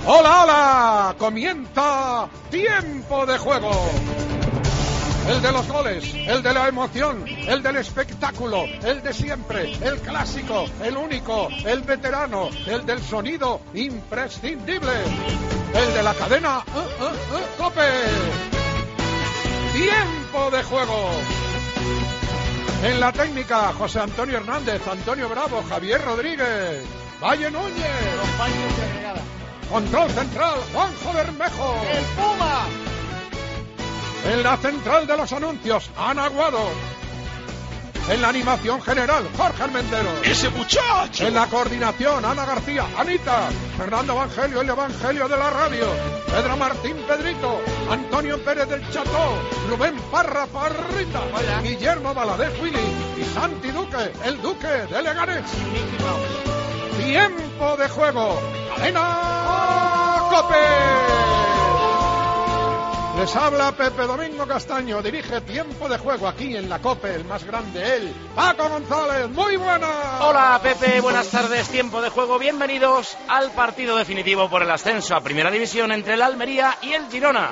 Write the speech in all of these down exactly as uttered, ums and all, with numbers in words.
¡Hola, hola! Comienza Tiempo de Juego. El de los goles, el de la emoción, el del espectáculo, el de siempre, el clásico, el único, el veterano, el del sonido imprescindible, el de la cadena uh, uh, uh, COPE. Tiempo de Juego. En la técnica, José Antonio Hernández, Antonio Bravo, Javier Rodríguez, Valle Núñez. Los paños de regada. Control central, Juanjo Bermejo. ¡El Puma! En la central de los anuncios, Ana Guado. En la animación general, Jorge Armendero. ¡Ese muchacho! En la coordinación, Ana García, Anita. Fernando Evangelio, el Evangelio de la radio. Pedro Martín Pedrito. Antonio Pérez del Cható. Rubén Parra Parrita. Hola. Guillermo Valadez Willy. Y Santi Duque, el Duque de Leganés. Tiempo de Juego. Cadena COPE. Les habla Pepe Domingo Castaño, dirige Tiempo de Juego aquí en la COPE, el más grande, él, Paco González. Muy buenas. Hola Pepe, buenas tardes, Tiempo de Juego, bienvenidos al partido definitivo por el ascenso a Primera División entre el Almería y el Girona.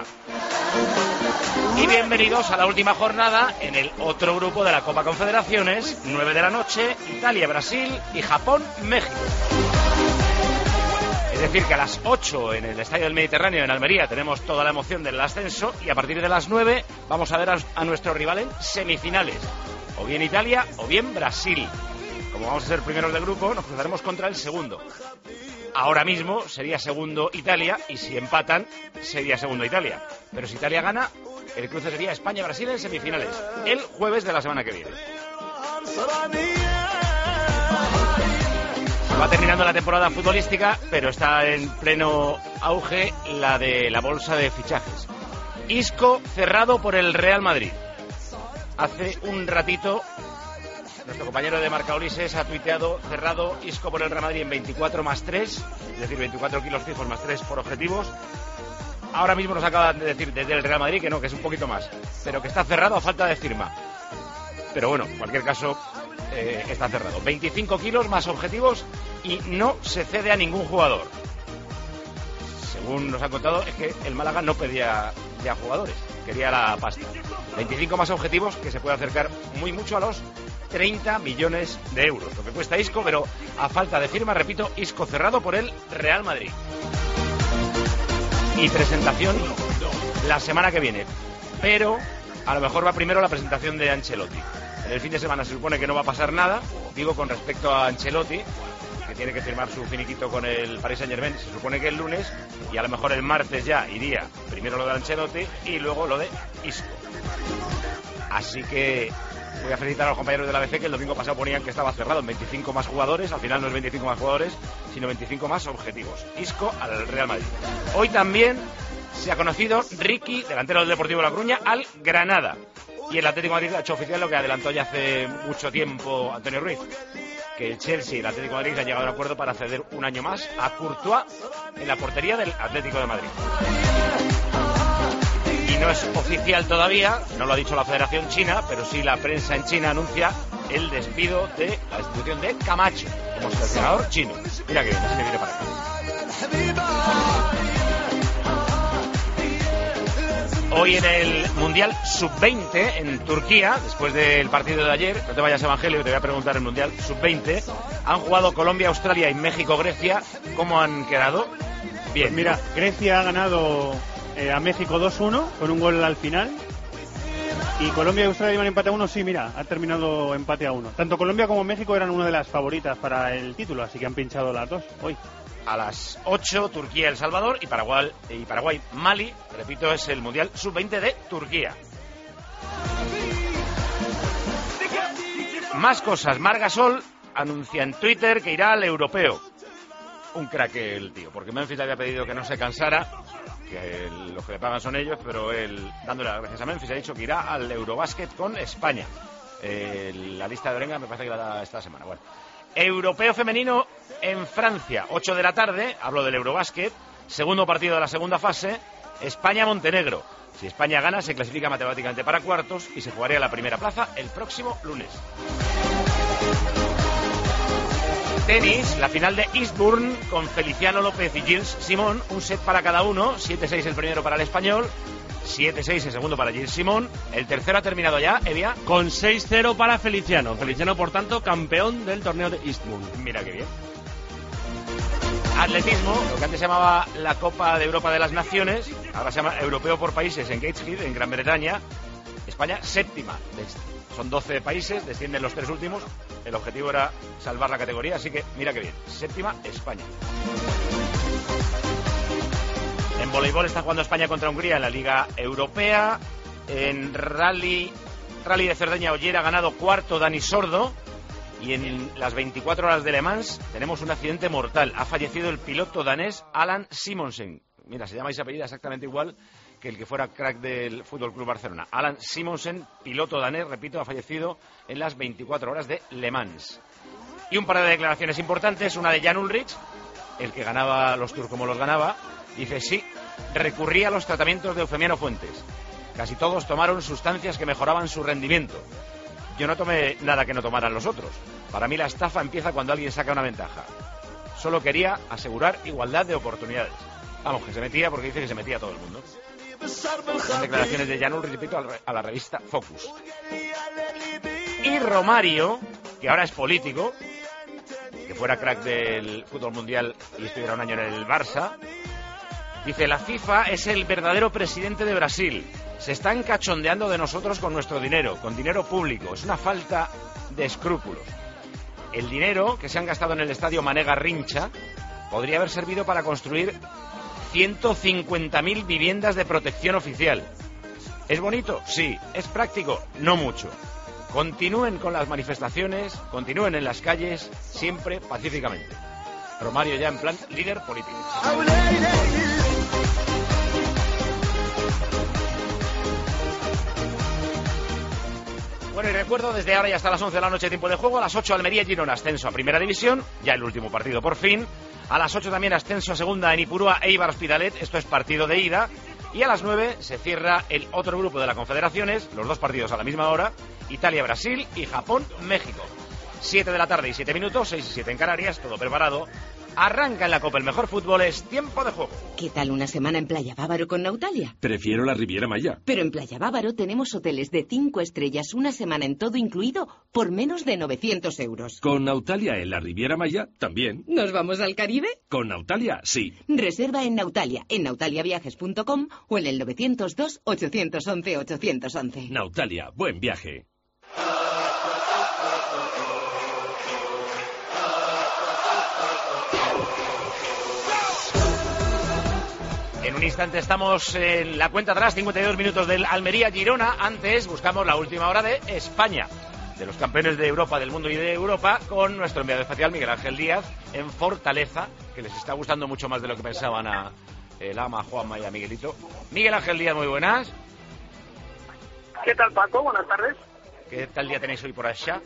Y bienvenidos a la última jornada en el otro grupo de la Copa Confederaciones, nueve de la noche, Italia, Brasil y Japón, México. Es decir, que a las ocho en el Estadio del Mediterráneo en Almería tenemos toda la emoción del ascenso y a partir de las nueve vamos a ver a, a nuestro rival en semifinales, o bien Italia o bien Brasil. Como vamos a ser primeros de grupo, nos cruzaremos contra el segundo. Ahora mismo sería segundo Italia y si empatan sería segundo Italia. Pero si Italia gana, el cruce sería España-Brasil en semifinales, el jueves de la semana que viene. Va terminando la temporada futbolística, pero está en pleno auge la de la bolsa de fichajes. Isco cerrado por el Real Madrid. Hace un ratito, nuestro compañero de Marca Ulises ha tuiteado cerrado Isco por el Real Madrid en veinticuatro más tres, es decir, veinticuatro kilos fijos más tres por objetivos. Ahora mismo nos acaban de decir desde el Real Madrid que no, que es un poquito más, pero que está cerrado a falta de firma. Pero bueno, en cualquier caso, eh, está cerrado. veinticinco kilos más objetivos y no se cede a ningún jugador. Según nos han contado, es que el Málaga no pedía ya jugadores, quería la pasta. veinticinco más objetivos, que se puede acercar muy mucho a los treinta millones de euros, lo que cuesta Isco, pero a falta de firma, repito, Isco cerrado por el Real Madrid. Y presentación la semana que viene, pero a lo mejor va primero la presentación de Ancelotti. En el fin de semana se supone que no va a pasar nada, digo con respecto a Ancelotti, que tiene que firmar su finiquito con el Paris Saint-Germain, se supone que el lunes, y a lo mejor el martes ya iría primero lo de Ancelotti y luego lo de Isco. Así que voy a felicitar a los compañeros de la A B C que el domingo pasado ponían que estaba cerrado en veinticinco más jugadores, al final no es veinticinco más jugadores, sino veinticinco más objetivos. Isco al Real Madrid. Hoy también se ha conocido Ricky, delantero del Deportivo La Coruña, al Granada. Y el Atlético de Madrid ha hecho oficial lo que adelantó ya hace mucho tiempo Antonio Ruiz, que el Chelsea y el Atlético de Madrid han llegado a un acuerdo para ceder un año más a Courtois en la portería del Atlético de Madrid. Y no es oficial todavía, no lo ha dicho la Federación China, pero sí la prensa en China anuncia el despido de la destitución de Camacho como seleccionador chino. Mira que viene, se viene para acá. Hoy en el Mundial sub veinte en Turquía, después del partido de ayer, no te vayas Evangelio, te voy a preguntar el Mundial sub veinte, han jugado Colombia, Australia y México, Grecia. ¿Cómo han quedado? Bien. Pues mira, Grecia ha ganado eh, a México dos uno con un gol al final. Y Colombia y Australia iban empate a uno, sí, mira, ha terminado empate a uno. Tanto Colombia como México eran una de las favoritas para el título, así que han pinchado las dos hoy. A las ocho, Turquía, El Salvador y Paraguay, y Paraguay, Mali. Repito, es el Mundial sub veinte de Turquía. Más cosas. Marc Gasol anuncia en Twitter que irá al europeo. Un crack el tío, porque Memphis le había pedido que no se cansara, que el, los que le pagan son ellos, pero él, dándole las gracias a Memphis, ha dicho que irá al Eurobasket con España. Eh, la lista de Orenga me parece que la da esta semana. Bueno. Europeo femenino en Francia, ocho de la tarde, hablo del Eurobasket, segundo partido de la segunda fase, España-Montenegro. Si España gana, se clasifica matemáticamente para cuartos y se jugaría la primera plaza el próximo lunes. Tenis, la final de Eastbourne con Feliciano López y Gilles Simon, un set para cada uno, siete seis el primero para el español, siete seis el segundo para Gilles Simon, el tercero ha terminado ya, Evia. Con seis cero para Feliciano, Feliciano por tanto campeón del torneo de Eastbourne. Mira qué bien. Atletismo, lo que antes se llamaba la Copa de Europa de las Naciones, ahora se llama Europeo por Países en Gateshead, en Gran Bretaña. España séptima de este. Son doce países, descienden los tres últimos. El objetivo era salvar la categoría, así que mira qué bien. Séptima, España. En voleibol está jugando España contra Hungría en la Liga Europea. En rally, rally de Cerdeña, Oller ha ganado cuarto Dani Sordo. Y en las veinticuatro horas de Le Mans tenemos un accidente mortal. Ha fallecido el piloto danés Allan Simonsen. Mira, se llama y se apellida exactamente igual que el que fuera crack del Fútbol Club Barcelona. Allan Simonsen, piloto danés, repito, ha fallecido en las veinticuatro horas de Le Mans. Y un par de declaraciones importantes, una de Jan Ullrich, el que ganaba los Tours como los ganaba, dice, sí, recurría a los tratamientos de Eufemiano Fuentes. Casi todos tomaron sustancias que mejoraban su rendimiento. Yo no tomé nada que no tomaran los otros. Para mí la estafa empieza cuando alguien saca una ventaja. Solo quería asegurar igualdad de oportunidades. Vamos, que se metía porque dice que se metía todo el mundo. Son declaraciones de Jan Ullrich, repito, a la revista Focus. Y Romario, que ahora es político, que fuera crack del fútbol mundial y estuviera un año en el Barça, dice, la FIFA es el verdadero presidente de Brasil. Se están cachondeando de nosotros con nuestro dinero, con dinero público. Es una falta de escrúpulos. El dinero que se han gastado en el estadio Mané Garrincha podría haber servido para construir ciento cincuenta mil viviendas de protección oficial. ¿Es bonito? Sí. ¿Es práctico? No mucho. Continúen con las manifestaciones, continúen en las calles, siempre pacíficamente. Romario ya en plan líder político. Bueno, y recuerdo, desde ahora y hasta las once de la noche, tiempo de juego. A las ocho, Almería-Girona, ascenso a Primera División, ya el último partido por fin. A las ocho también ascenso a Segunda en Ipurúa, Eibar Hospitalet, esto es partido de ida. Y a las nueve se cierra el otro grupo de las confederaciones, los dos partidos a la misma hora, Italia-Brasil y Japón-México. siete de la tarde y siete minutos, seis y siete en Canarias, todo preparado. Arranca en la Copa el mejor fútbol, es tiempo de juego. ¿Qué tal una semana en Playa Bávaro con Nautalia? Prefiero la Riviera Maya. Pero en Playa Bávaro tenemos hoteles de cinco estrellas, una semana en todo incluido, por menos de novecientos euros. Con Nautalia en la Riviera Maya, también. ¿Nos vamos al Caribe? Con Nautalia, sí. Reserva en Nautalia, en nautaliaviajes punto com o en el nueve cero dos, ocho uno uno, ocho uno uno. Nautalia, buen viaje. En un instante estamos en la cuenta atrás, cincuenta y dos minutos del Almería-Girona. Antes buscamos la última hora de España, de los campeones de Europa, del mundo y de Europa, con nuestro enviado especial Miguel Ángel Díaz en Fortaleza, que les está gustando mucho más de lo que pensaban a el ama, Juanma y a Miguelito. Miguel Ángel Díaz, muy buenas. ¿Qué tal, Paco? Buenas tardes. ¿Qué tal día tenéis hoy por allá?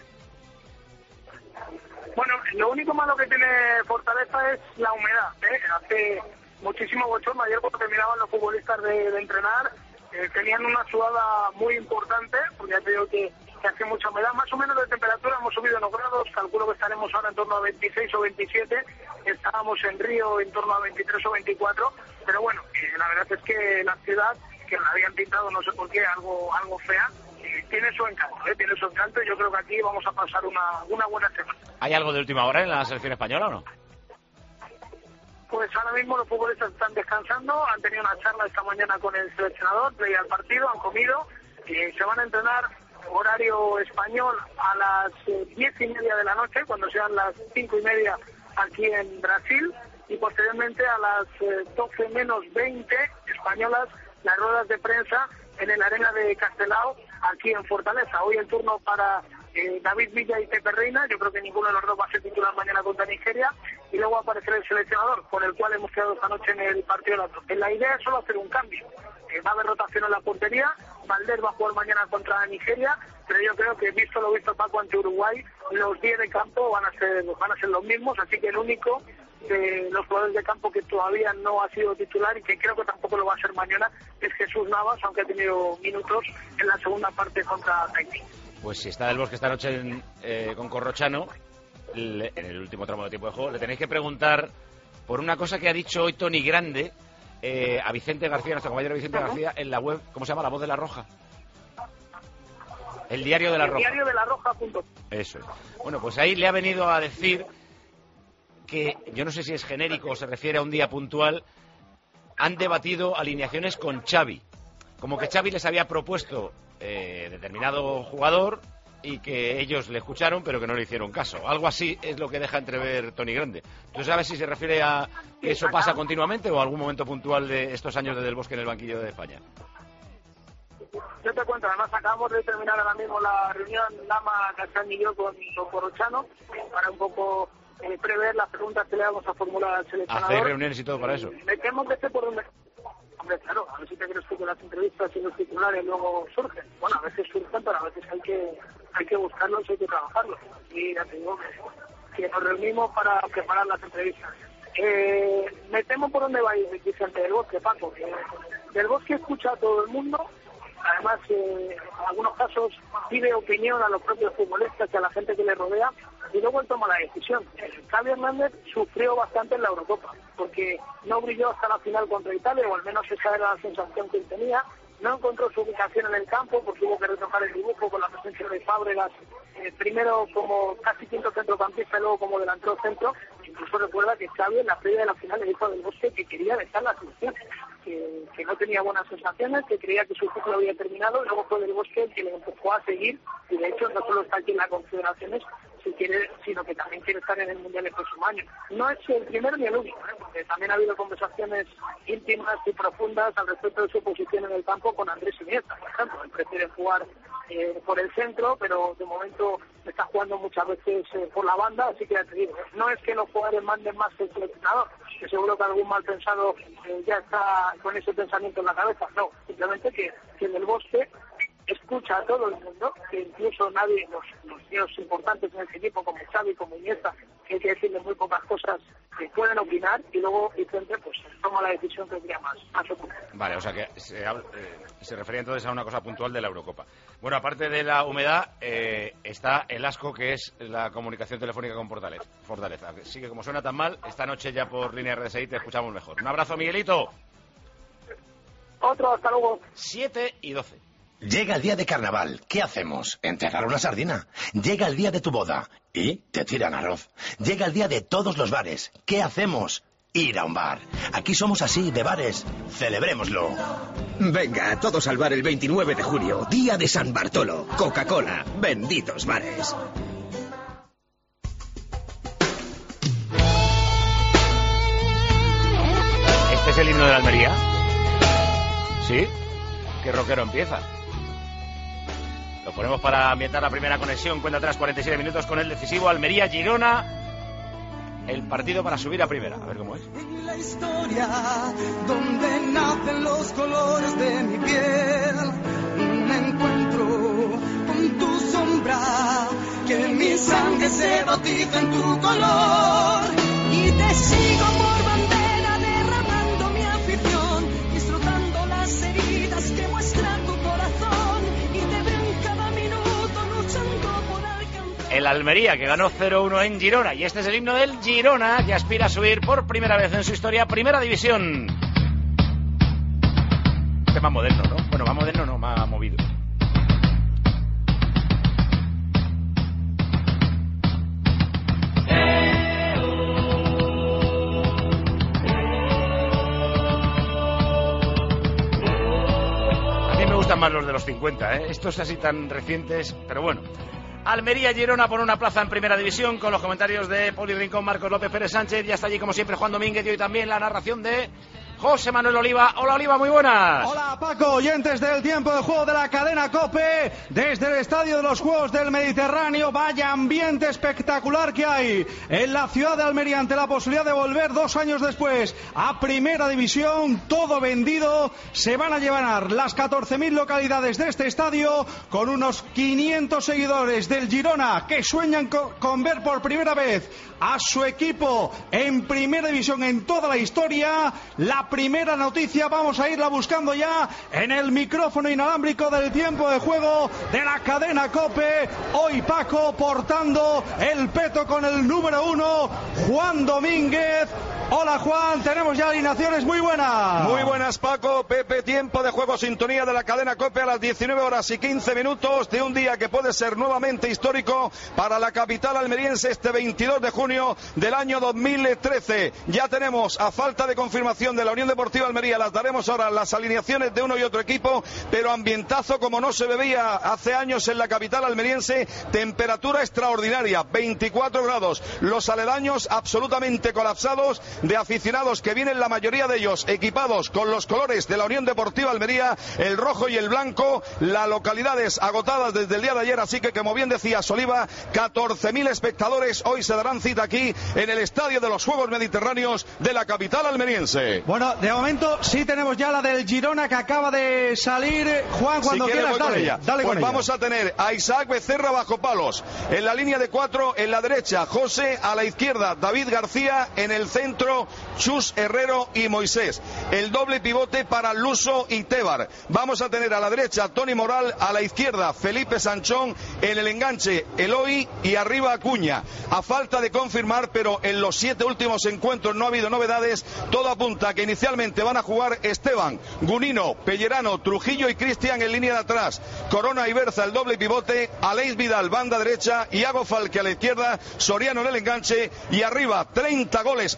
Bueno, lo único malo que tiene Fortaleza es la humedad, ¿eh? Hace muchísimo bochorno. Ayer cuando terminaban los futbolistas de, de entrenar, eh, tenían una sudada muy importante, porque ya te digo que, que hace mucha humedad. Más o menos de temperatura hemos subido unos grados, calculo que estaremos ahora en torno a veintiséis o veintisiete, estábamos en Río en torno a veintitrés o veinticuatro, pero bueno, eh, la verdad es que la ciudad, que la habían pintado no sé por qué, algo algo fea, eh, tiene su encanto, eh, tiene su encanto, y yo creo que aquí vamos a pasar una, una buena semana. ¿Hay algo de última hora en la selección española o no? Pues ahora mismo los futbolistas están descansando, han tenido una charla esta mañana con el seleccionador, previa al partido, han comido y se van a entrenar horario español a las eh, diez y media de la noche, cuando sean las cinco y media aquí en Brasil, y posteriormente a las eh, doce menos veinte españolas, las ruedas de prensa en el Arena de Castelao, aquí en Fortaleza. Hoy el turno para eh, David Villa y Pepe Reina. Yo creo que ninguno de los dos va a ser titular mañana contra Nigeria, y luego va a aparecer el seleccionador, con el cual hemos quedado esta noche en el partido de la troca. La idea es solo hacer un cambio. Eh, va a haber rotación en la portería, Valdés va a jugar mañana contra Nigeria, pero yo creo que, visto lo visto Paco ante Uruguay, los diez de campo van a ser van a ser los mismos, así que el único de los jugadores de campo que todavía no ha sido titular y que creo que tampoco lo va a ser mañana es Jesús Navas, aunque ha tenido minutos en la segunda parte contra Tahití. Pues si está del Bosque esta noche en, eh, con Corrochano, le, en el último tramo de tiempo de juego, le tenéis que preguntar por una cosa que ha dicho hoy Tony Grande eh, a Vicente García, nuestro compañero Vicente uh-huh. García, en la web, ¿cómo se llama? La Voz de la Roja. El Diario de la el Roja. Diario de la Roja. Punto. Eso es. Bueno, pues ahí le ha venido a decir que, yo no sé si es genérico o se refiere a un día puntual, han debatido alineaciones con Xavi. Como que Xavi les había propuesto eh, determinado jugador y que ellos le escucharon pero que no le hicieron caso. Algo así es lo que deja entrever Tony Grande. ¿Tú sabes si se refiere a que eso pasa continuamente o a algún momento puntual de estos años de Del Bosque en el banquillo de España? Yo te cuento, además acabamos de terminar ahora mismo la reunión Lama, Cachán y yo con Don Corrochano para un poco eh, prever las preguntas que le vamos a formular al seleccionador. ¿Hacéis reuniones y todo para eso? Me temo que esté por donde... Hombre, claro, a ver si te crees tú que las entrevistas y los titulares luego surgen. Bueno, a veces surgen, pero a veces hay que hay que buscarlos y hay que trabajarlos. Y ya te digo que, que nos reunimos para preparar las entrevistas. Eh, me temo por dónde va a ir Vicente Del Bosque, Paco. Que Del Bosque escucha a todo el mundo. Además, eh, en algunos casos pide opinión a los propios futbolistas y a la gente que le rodea y luego él toma la decisión. Xavi Hernández sufrió bastante en la Eurocopa porque no brilló hasta la final contra Italia, o al menos esa era la sensación que él tenía. No encontró su ubicación en el campo porque hubo que retocar el dibujo con la presencia de Fábregas, eh, primero como casi quinto centrocampista y luego como delantero centro. Incluso recuerda que Xavi en la previa de la final le dijo a Del Bosque que quería dejar la selección, que, que no tenía buenas sensaciones, que creía que su ciclo había terminado, y luego fue Del Bosque el que le empujó a seguir, y de hecho no solo está aquí en las confederaciones, si quiere, sino que también quiere estar en el Mundial el próximo año. No es el primero ni el único, ¿eh? Porque también ha habido conversaciones íntimas y profundas al respecto de su posición en el campo con Andrés Iniesta, por ejemplo. Él prefiere jugar eh, por el centro, pero de momento está jugando muchas veces eh, por la banda, así que ya te digo, no es que los jugadores manden más que el seleccionador, que seguro que algún mal pensado eh, ya está con ese pensamiento en la cabeza, no, simplemente que, que en el Bosque escucha a todo el mundo, que incluso nadie, los, los tíos importantes en el equipo como Xavi, como Iniesta, que hay que decirle muy pocas cosas, que pueden opinar, y luego Vicente pues toma la decisión que crea más, más oportuna. Vale, o sea que se, habla, eh, se refería entonces a una cosa puntual de la Eurocopa. Bueno, aparte de la humedad, eh, está el asco que es la comunicación telefónica con Fortaleza. Fortaleza. Sí que como suena tan mal, esta noche ya por línea R S I te escuchamos mejor. Un abrazo, Miguelito. Otro, hasta luego. siete y doce. Llega el día de carnaval, ¿qué hacemos? ¿Enterrar una sardina? Llega el día de tu boda y te tiran arroz. Llega el día de todos los bares, ¿qué hacemos? Ir a un bar. Aquí somos así, de bares. Celebrémoslo. Venga, todos al bar el veintinueve de julio, día de San Bartolo. Coca-Cola, benditos bares. ¿Este es el himno de la Almería? ¿Sí? ¿Qué rockero empieza? Lo ponemos para ambientar la primera conexión. Cuenta atrás cuarenta y siete minutos con el decisivo Almería-Girona. El partido para subir a primera. A ver cómo es. En la historia donde nacen los colores de mi piel, un encuentro con tu sombra, que mi sangre se bautiza en tu color. Y te sigo por bandera, derramando mi afición, disfrutando las heridas que muestra tu corazón, y te veo en cada minuto luchando por alcanzar. El Almería, que ganó cero uno en Girona, y este es el himno del Girona, que aspira a subir por primera vez en su historia a Primera División. Este más moderno, ¿no? Bueno, más moderno no, más movido. Más los de los cincuenta, ¿eh? Estos así tan recientes, pero bueno. Almería-Girona por una plaza en Primera División, con los comentarios de Poli Rincón, Marcos López, Pérez Sánchez, ya está allí como siempre Juan Domínguez, y hoy también la narración de José Manuel Oliva. Hola, Oliva, muy buenas. Hola, Paco, oyentes del tiempo de juego de la cadena COPE, desde el Estadio de los Juegos del Mediterráneo. Vaya ambiente espectacular que hay en la ciudad de Almería ante la posibilidad de volver dos años después a Primera División. Todo vendido, se van a llevar las catorce mil localidades de este estadio, con unos quinientos seguidores del Girona que sueñan con, con ver por primera vez a su equipo en Primera División en toda la historia. La la primera noticia. Vamos a irla buscando ya en el micrófono inalámbrico del tiempo de juego de la cadena COPE. Hoy Paco portando el peto con el número uno, Juan Domínguez. Hola Juan, tenemos ya alineaciones. Muy buenas. Muy buenas Paco, Pepe, tiempo de juego, sintonía de la cadena COPE a las diecinueve horas y quince minutos de un día que puede ser nuevamente histórico para la capital almeriense este veintidós de junio del año dos mil trece. Ya tenemos, a falta de confirmación de la Unión Deportiva Almería, las daremos ahora las alineaciones de uno y otro equipo, pero ambientazo como no se bebía hace años en la capital almeriense, temperatura extraordinaria, veinticuatro grados, los aledaños absolutamente colapsados de aficionados que vienen la mayoría de ellos equipados con los colores de la Unión Deportiva Almería, el rojo y el blanco, las localidades agotadas desde el día de ayer, así que como bien decía Soliva, catorce mil espectadores hoy se darán cita aquí en el Estadio de los Juegos Mediterráneos de la capital almeriense. Bueno, de momento sí tenemos ya la del Girona que acaba de salir. Juan, cuando si quieras, dale, ella. dale pues con vamos ella. a tener a Isaac Becerra bajo palos, en la línea de cuatro, en la derecha José, a la izquierda David García, en el centro Chus Herrero y Moisés. El doble pivote para Luso y Tebar. Vamos a tener a la derecha Tony Moral, a la izquierda Felipe Sanchón, en el enganche Eloy y arriba Acuña. A falta de confirmar, pero en los siete últimos encuentros no ha habido novedades. Todo apunta a que inicialmente van a jugar Esteban, Gunino, Pellerano, Trujillo y Cristian en línea de atrás. Corona y Berza el doble pivote, Aleix Vidal banda derecha, Iago Falque a la izquierda, Soriano en el enganche y arriba treinta goles.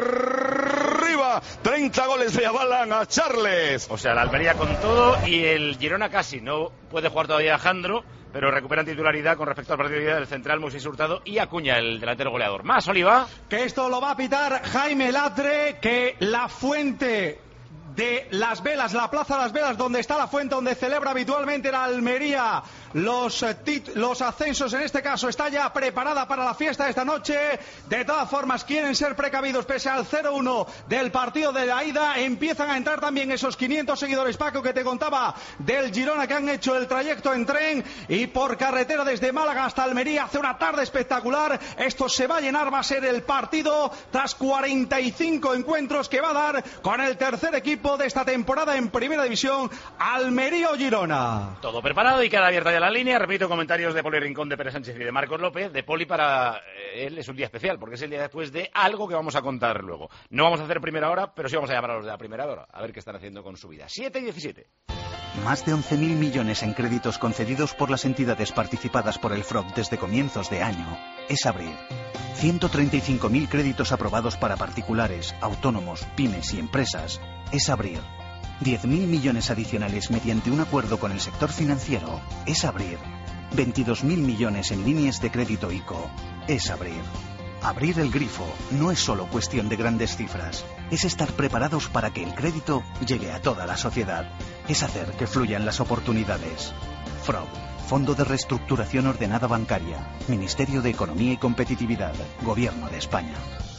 Arriba, treinta goles le avalan a Charles. O sea, la Almería con todo y el Girona casi. No puede jugar todavía Alejandro, pero recuperan titularidad con respecto al partido del central Moisés Hurtado y Acuña, el delantero goleador. Más, Oliva. Que esto lo va a pitar Jaime Latre, que la fuente de Las Velas, la Plaza de Las Velas, donde está la fuente, donde celebra habitualmente la Almería los, tit los ascensos, en este caso está ya preparada para la fiesta de esta noche. De todas formas, quieren ser precavidos pese al cero uno del partido de la ida. Empiezan a entrar también esos quinientos seguidores, Paco, que te contaba del Girona, que han hecho el trayecto en tren y por carretera desde Málaga hasta Almería. Hace una tarde espectacular. Esto se va a llenar, va a ser el partido tras cuarenta y cinco encuentros que va a dar con el tercer equipo de esta temporada en Primera División, Almería o Girona. Todo preparado y queda abierta ya la línea. Repito, comentarios de Poli Rincón, de Pérez Sánchez y de Marcos López. De Poli para él es un día especial, porque es el día después de algo que vamos a contar luego. No vamos a hacer primera hora, pero sí vamos a llamar a los de la primera hora, a ver qué están haciendo con su vida. siete y diecisiete. Más de once mil millones en créditos concedidos por las entidades participadas por el F R O B desde comienzos de año. Es abrir. ciento treinta y cinco mil créditos aprobados para particulares, autónomos, pymes y empresas. Es abrir. diez mil millones adicionales mediante un acuerdo con el sector financiero. Es abrir. veintidós mil millones en líneas de crédito ICO. Es abrir. Abrir el grifo no es solo cuestión de grandes cifras. Es estar preparados para que el crédito llegue a toda la sociedad. Es hacer que fluyan las oportunidades. F R O B. Fondo de Reestructuración Ordenada Bancaria. Ministerio de Economía y Competitividad. Gobierno de España.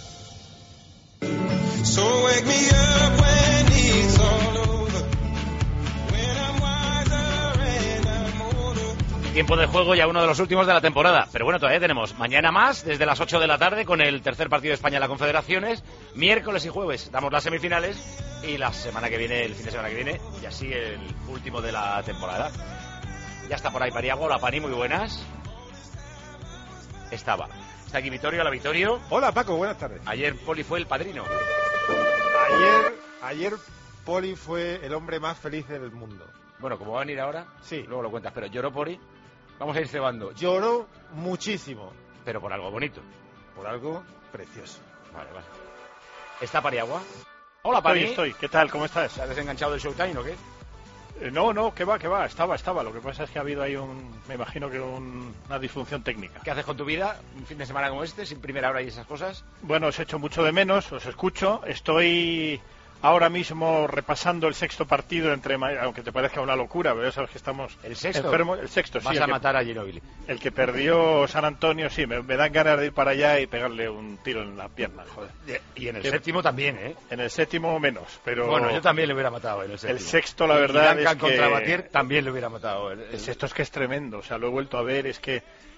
So wake me up when it's all over, when I'm wiser and I'm older. Tiempo de juego ya uno de los últimos de la temporada, pero bueno, todavía tenemos mañana más desde las ocho de la tarde con el tercer partido de España en la Confederaciones, miércoles y jueves damos las semifinales y la semana que viene, el fin de semana que viene, y así el último de la temporada. Ya está por ahí Pariago. Hola Pani, muy buenas. Estaba. Está aquí Vittorio, hola Vittorio. Hola Paco, buenas tardes. Ayer Poli fue el padrino. Ayer, ayer Poli fue el hombre más feliz del mundo. Bueno, como va a venir ahora, sí, luego lo cuentas, pero ¿lloró Poli? Vamos a ir cebando. Lloró muchísimo. Pero por algo bonito. Por algo precioso. Vale, vale. ¿Está Pariagua? Hola Pari. Estoy, estoy. ¿Qué tal? ¿Cómo estás? ¿Te has desenganchado del Showtime o qué? Eh, no, no, que va, que va, estaba, estaba. Lo que pasa es que ha habido ahí un, me imagino que un, una disfunción técnica. ¿Qué haces con tu vida un fin de semana como este, sin primera hora y esas cosas? Bueno, os echo mucho de menos, os escucho. Estoy ahora mismo repasando el sexto partido entre, aunque te parezca una locura, pero ya sabes que estamos el sexto enfermos. El sexto, vas sí, a el matar que, a Ginóbili. El que perdió San Antonio, sí, me, me dan ganas de ir para allá y pegarle un tiro en la pierna, joder. Y en el que, séptimo también, ¿eh? En el séptimo menos, pero bueno, yo también le hubiera matado en el séptimo. El sexto, la verdad, y es contra que Batier también le hubiera matado. El, el... el sexto es que es tremendo, o sea, lo he vuelto a ver, es que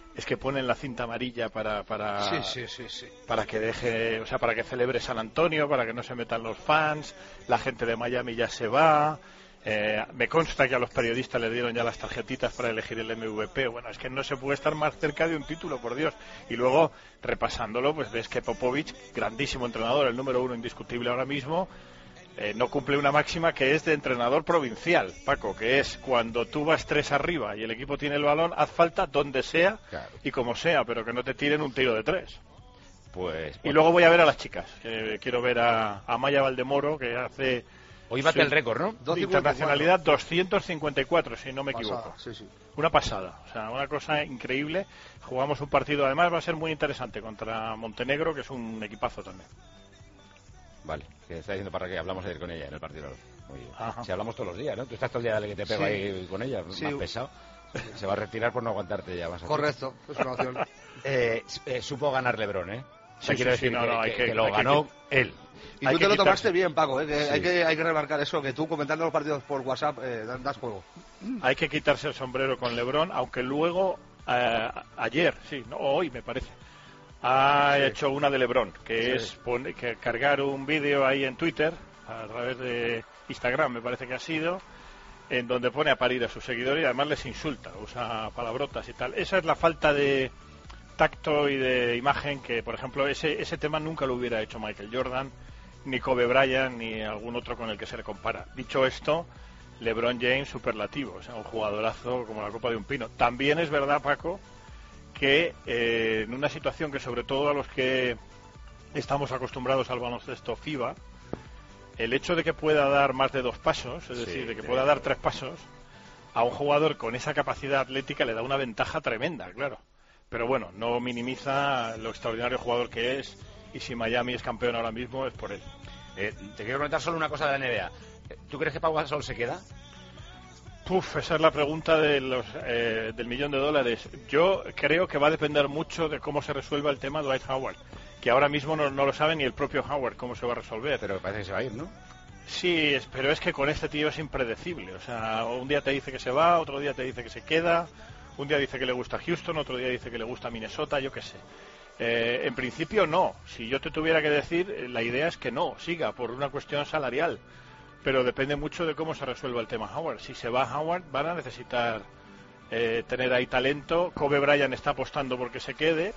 es que ponen la cinta amarilla para para Sí, sí, sí, sí. para que deje, o sea, para que celebre San Antonio, para que no se metan los fans, la gente de Miami ya se va. Eh, me consta que a los periodistas les dieron ya las tarjetitas para elegir el M V P. Bueno, es que no se puede estar más cerca de un título, por Dios. Y luego, repasándolo, pues ves que Popovich, grandísimo entrenador, el número uno indiscutible ahora mismo, eh, no cumple una máxima que es de entrenador provincial, Paco, que es cuando tú vas tres arriba y el equipo tiene el balón, haz falta donde sea Claro. y como sea, pero que no te tiren un tiro de tres. Pues, Y luego voy a ver a las chicas. que quiero ver a, a Maya Valdemoro, que hace... Hoy bate su el récord, ¿no? de internacionalidad doscientos cincuenta y cuatro, si no me Pasada, equivoco. sí, sí. Una pasada, o sea, una cosa increíble. Jugamos un partido, además va a ser muy interesante contra Montenegro, que es un equipazo también. Vale, que está diciendo para que hablamos ayer con ella en el partido. Muy bien. Ajá. Si hablamos todos los días, ¿no? Tú estás todo el día dale que te pego Sí. ahí con ella, Sí. más pesado. Se va a retirar por no aguantarte ya más. Correcto, es una opción. Eh, eh, supo ganar LeBron, ¿eh? O sea, Sí, quiero sí, sí, decir no, que, no, hay que- que- que lo hay que ganó quit- él. Y Hay tú que te lo quitarse. tomaste bien, Paco, ¿eh? que Sí. hay, que, hay que remarcar eso, que tú comentando los partidos por WhatsApp eh, das- das juego. Hay que quitarse el sombrero con LeBron, aunque luego, eh, ayer, sí, no, hoy me parece, ha Sí. hecho una de LeBron, que Sí. es pone- que cargar un vídeo ahí en Twitter, a través de Instagram me parece que ha sido, en donde pone a parir a sus seguidores y además les insulta, usa palabrotas y tal. Esa es la falta de tacto y de imagen que, por ejemplo, ese, ese tema nunca lo hubiera hecho Michael Jordan, ni Kobe Bryant, ni algún otro con el que se le compara. Dicho esto, LeBron James superlativo, o sea, un jugadorazo como la copa de un pino. También es verdad, Paco, que eh, en una situación que sobre todo a los que estamos acostumbrados al baloncesto FIBA, el hecho de que pueda dar más de dos pasos, es Sí, decir, de que sí. pueda dar tres pasos, a un jugador con esa capacidad atlética le da una ventaja tremenda, claro. Pero bueno, no minimiza lo extraordinario jugador que es, y si Miami es campeón ahora mismo es por él. Eh, te quiero comentar solo una cosa de la N B A. ¿Tú crees que Pau Gasol se queda? Puf, esa es la pregunta de los, eh, del millón de dólares. Yo creo que va a depender mucho de cómo se resuelva el tema de Dwight Howard, que ahora mismo no, no lo sabe ni el propio Howard cómo se va a resolver. Pero parece que se va a ir, ¿no? Sí, es- pero es que con este tío es impredecible. O sea, un día te dice que se va, otro día te dice que se queda, un día dice que le gusta Houston, otro día dice que le gusta Minnesota, yo qué sé. Eh, en principio no. Si yo te tuviera que decir, eh, la idea es que no, siga por una cuestión salarial. Pero depende mucho de cómo se resuelva el tema Howard. Si se va Howard, van a necesitar eh, tener ahí talento. Kobe Bryant está apostando porque se quede.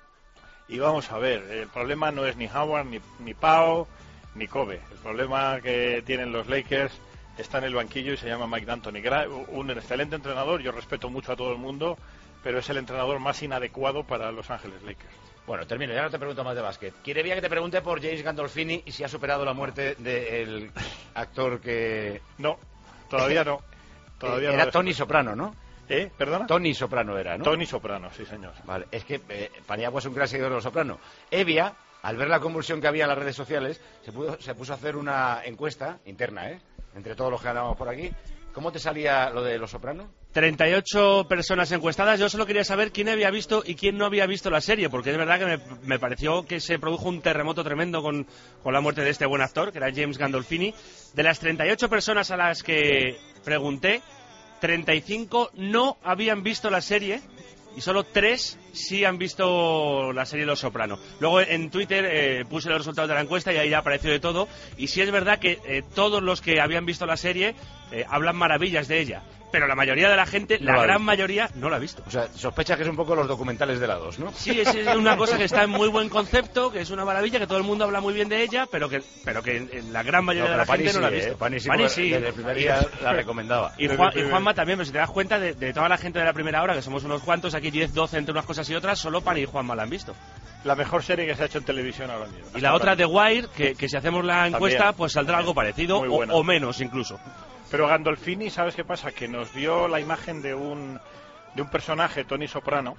Y vamos a ver, el problema no es ni Howard, ni, ni Pau, ni Kobe. El problema que tienen los Lakers está en el banquillo y se llama Mike D'Antoni. Gra- Un excelente entrenador, yo respeto mucho a todo el mundo, pero es el entrenador más inadecuado para Los Ángeles Lakers. Bueno, termino, ya no te pregunto más de básquet. Quiere que te pregunte por James Gandolfini y si ha superado la muerte del actor que... No, todavía no. Todavía Eh, no era lo Tony sé. Soprano, ¿no? ¿Eh? ¿Perdona? Tony Soprano era, ¿no? Tony Soprano, sí señor. Vale, es que eh, Paniagua es un gran seguidor de los Soprano. Evia, al ver la convulsión que había en las redes sociales, se, pudo- se puso a hacer una encuesta interna, ¿eh? Entre todos los que andábamos por aquí. ¿Cómo te salía lo de los Soprano? treinta y ocho personas encuestadas. Yo solo quería saber quién había visto y quién no había visto la serie, porque es verdad que me, me pareció que se produjo un terremoto tremendo con, con la muerte de este buen actor, que era James Gandolfini. De las treinta y ocho personas a las que pregunté, treinta y cinco no habían visto la serie y solo tres sí han visto la serie Los Soprano. Luego en Twitter eh, puse los resultados de la encuesta y ahí ya apareció de todo. Y sí es verdad que eh, todos los que habían visto la serie eh, hablan maravillas de ella. Pero la mayoría de la gente, No la la ha gran visto. mayoría, no la ha visto. O sea, sospecha que es un poco los documentales de la dos, ¿no? Sí, es, es una cosa que está en muy buen concepto, que es una maravilla, que todo el mundo habla muy bien de ella, pero que, pero que en la gran mayoría No, de la pero Pani gente no la ha sí, visto. ¿eh? Pani sí, Pani porque sí. desde el primer día la recomendaba. Y, Juan- y Juanma también, pero si te das cuenta de, de toda la gente de la primera hora, que somos unos cuantos, aquí diez, doce entre unas cosas y otras, solo Pani y Juanma la han visto. La mejor serie que se ha hecho en televisión ahora mismo. Y la otra, The Wire, que, que si hacemos la encuesta, También. pues saldrá algo parecido, Muy o, buena. o menos incluso. Pero Gandolfini, ¿sabes qué pasa? Que nos dio la imagen de un, de un personaje, Tony Soprano,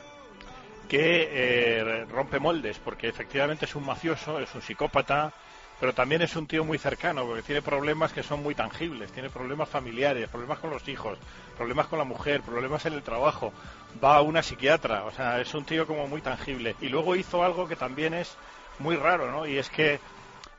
que eh, rompe moldes, porque efectivamente es un mafioso, es un psicópata, pero también es un tío muy cercano, porque tiene problemas que son muy tangibles, tiene problemas familiares, problemas con los hijos, problemas con la mujer, problemas en el trabajo, va a una psiquiatra, o sea, es un tío como muy tangible. Y luego hizo algo que también es muy raro, ¿no? Y es que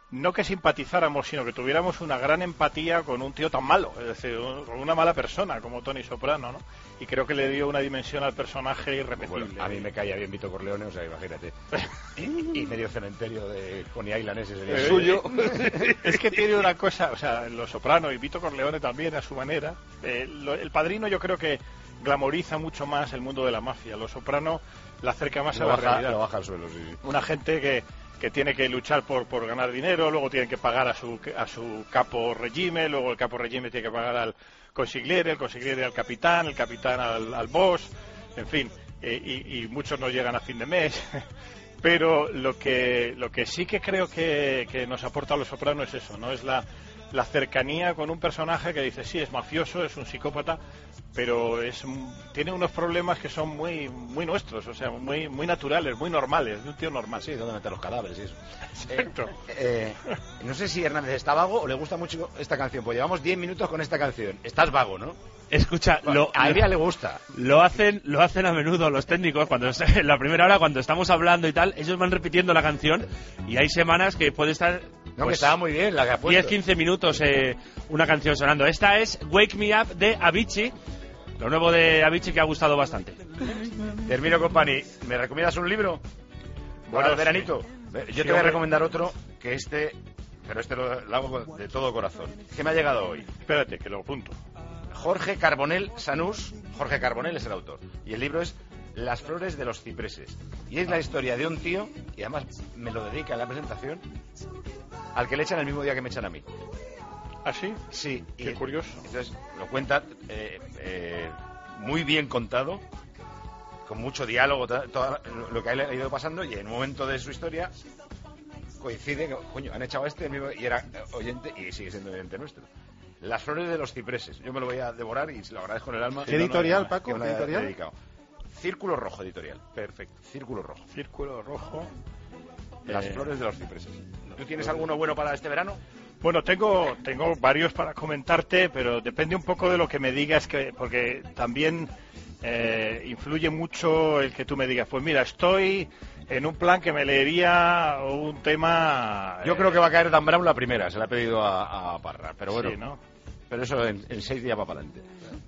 no que simpatizáramos, sino que tuviéramos una gran empatía con un tío tan malo, es decir, un, con una mala persona como Tony Soprano, ¿no? Y creo que le dio una dimensión al personaje irrepetible. Bueno, a mí me caía bien Vito Corleone, o sea, imagínate. y, y medio cementerio de Coney Island ese sería eh, suyo. Es que tiene una cosa, o sea, Los Soprano y Vito Corleone también a su manera. Eh, lo, el Padrino yo creo que glamoriza mucho más el mundo de la mafia. Los Soprano la acerca más lo a la baja, realidad. Lo baja al suelo, sí. Una gente que que tiene que luchar por, por ganar dinero, luego tienen que pagar a su a su capo regime, luego el capo regime tiene que pagar al consigliere, el consigliere al capitán, el capitán al, al boss, en fin, eh, y, y muchos no llegan a fin de mes. Pero lo que lo que sí que creo que, que nos aporta Los Soprano es eso, ¿no? Es la, la cercanía con un personaje que dice, sí, es mafioso, es un psicópata, pero es tiene unos problemas que son muy muy nuestros, o sea, muy muy naturales, muy normales, de un tío normal. Sí, donde meter los cadáveres y eso. Exacto. Eh, eh, no sé si Hernández está vago o le gusta mucho esta canción, pues llevamos diez minutos con esta canción. Estás vago, ¿no? Escucha, lo, a Evia le gusta. Lo hacen, lo hacen a menudo los técnicos cuando en la primera hora cuando estamos hablando y tal, ellos van repitiendo la canción y hay semanas que puede estar no, pues, que estaba muy bien la que ha puesto. diez a quince minutos eh, una canción sonando. Esta es Wake Me Up de Avicii, lo nuevo de Avicii que ha gustado bastante. Termino, company. ¿Me recomiendas un libro? Bueno, el veranito. Yo sí, te voy a hombre. recomendar otro que este, pero este lo, lo hago de todo corazón. ¿Qué me ha llegado hoy? Espérate, que lo apunto. Jorge Carbonell Sanús. Jorge Carbonell es el autor. Y el libro es Las flores de los cipreses. Y es la historia de un tío, y además me lo dedica en la presentación, al que le echan el mismo día que me echan a mí. ¿Ah, sí? Sí. Qué y, curioso. Entonces lo cuenta eh, eh, muy bien contado, con mucho diálogo, todo lo que ha ido pasando, y en un momento de su historia coincide que, coño, han echado a este el mismo, y era oyente y sigue siendo oyente nuestro. Las flores de los cipreses. Yo me lo voy a devorar y se lo agradezco en el alma. ¿Qué editorial, no, no, Paco? que me lo ¿Qué haya editorial? dedicado. Círculo Rojo editorial. Perfecto. Círculo Rojo. Círculo Rojo. Las Eh, flores de los cipreses. ¿Tú tienes alguno bueno para este verano? Bueno, tengo tengo varios para comentarte, pero depende un poco de lo que me digas, que porque también eh, influye mucho el que tú me digas, pues mira, estoy en un plan que me leería un tema... Yo eh, creo que va a caer Dan Brown la primera, se la ha pedido a, a Parra, pero bueno, sí, ¿no? Pero eso en, en seis días va para adelante.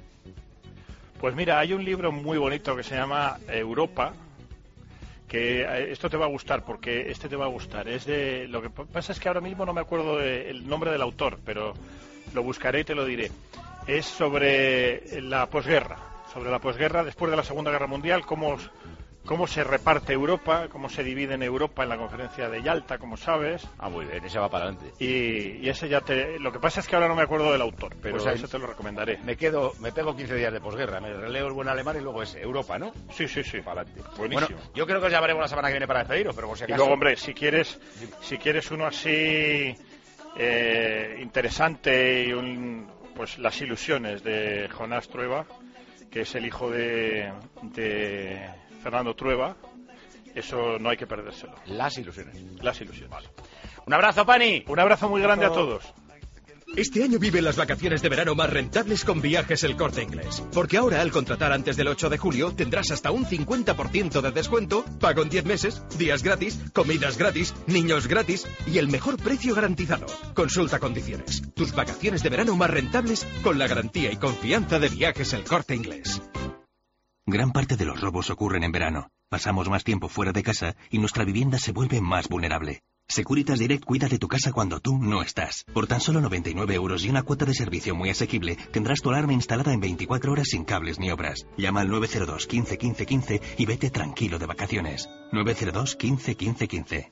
Pues mira, hay un libro muy bonito que se llama Europa, que eh, esto te va a gustar, porque este te va a gustar. Es de, lo que pasa es que ahora mismo no me acuerdo del nombre del autor, pero lo buscaré y te lo diré. Es sobre la posguerra, sobre la posguerra después de la Segunda Guerra Mundial, cómo, cómo se reparte Europa, cómo se divide en Europa en la conferencia de Yalta, como sabes. Ah, muy bien, ese va para adelante. Y, y ese ya te... Lo que pasa es que ahora no me acuerdo del autor, pero Pues ahí- eso te lo recomendaré. Me quedo, me pego quince días de posguerra, me releo el buen alemán y luego es Europa, ¿no? Sí, sí, sí. Para adelante. Buenísimo. Bueno, yo creo que os llamaremos la semana que viene para despediros, pero por si Y acaso... luego, hombre, si quieres, si quieres uno así eh, interesante y un, pues las ilusiones de Jonás Trueba, que es el hijo de, de Fernando Trueba, eso no hay que perdérselo. Las ilusiones. Las ilusiones. Un abrazo, Pani. Un abrazo muy grande a todos. Este año vive las vacaciones de verano más rentables con Viajes El Corte Inglés. Porque ahora, al contratar antes del ocho de julio, tendrás hasta un cincuenta por ciento de descuento, pago en diez meses, días gratis, comidas gratis, niños gratis y el mejor precio garantizado. Consulta condiciones. Tus vacaciones de verano más rentables con la garantía y confianza de Viajes El Corte Inglés. Gran parte de los robos ocurren en verano. Pasamos más tiempo fuera de casa y nuestra vivienda se vuelve más vulnerable. Securitas Direct cuida de tu casa cuando tú no estás. Por tan solo noventa y nueve euros y una cuota de servicio muy asequible, tendrás tu alarma instalada en veinticuatro horas sin cables ni obras. Llama al nueve cero dos, quince, quince, quince y vete tranquilo de vacaciones. nueve cero dos, quince, quince, quince.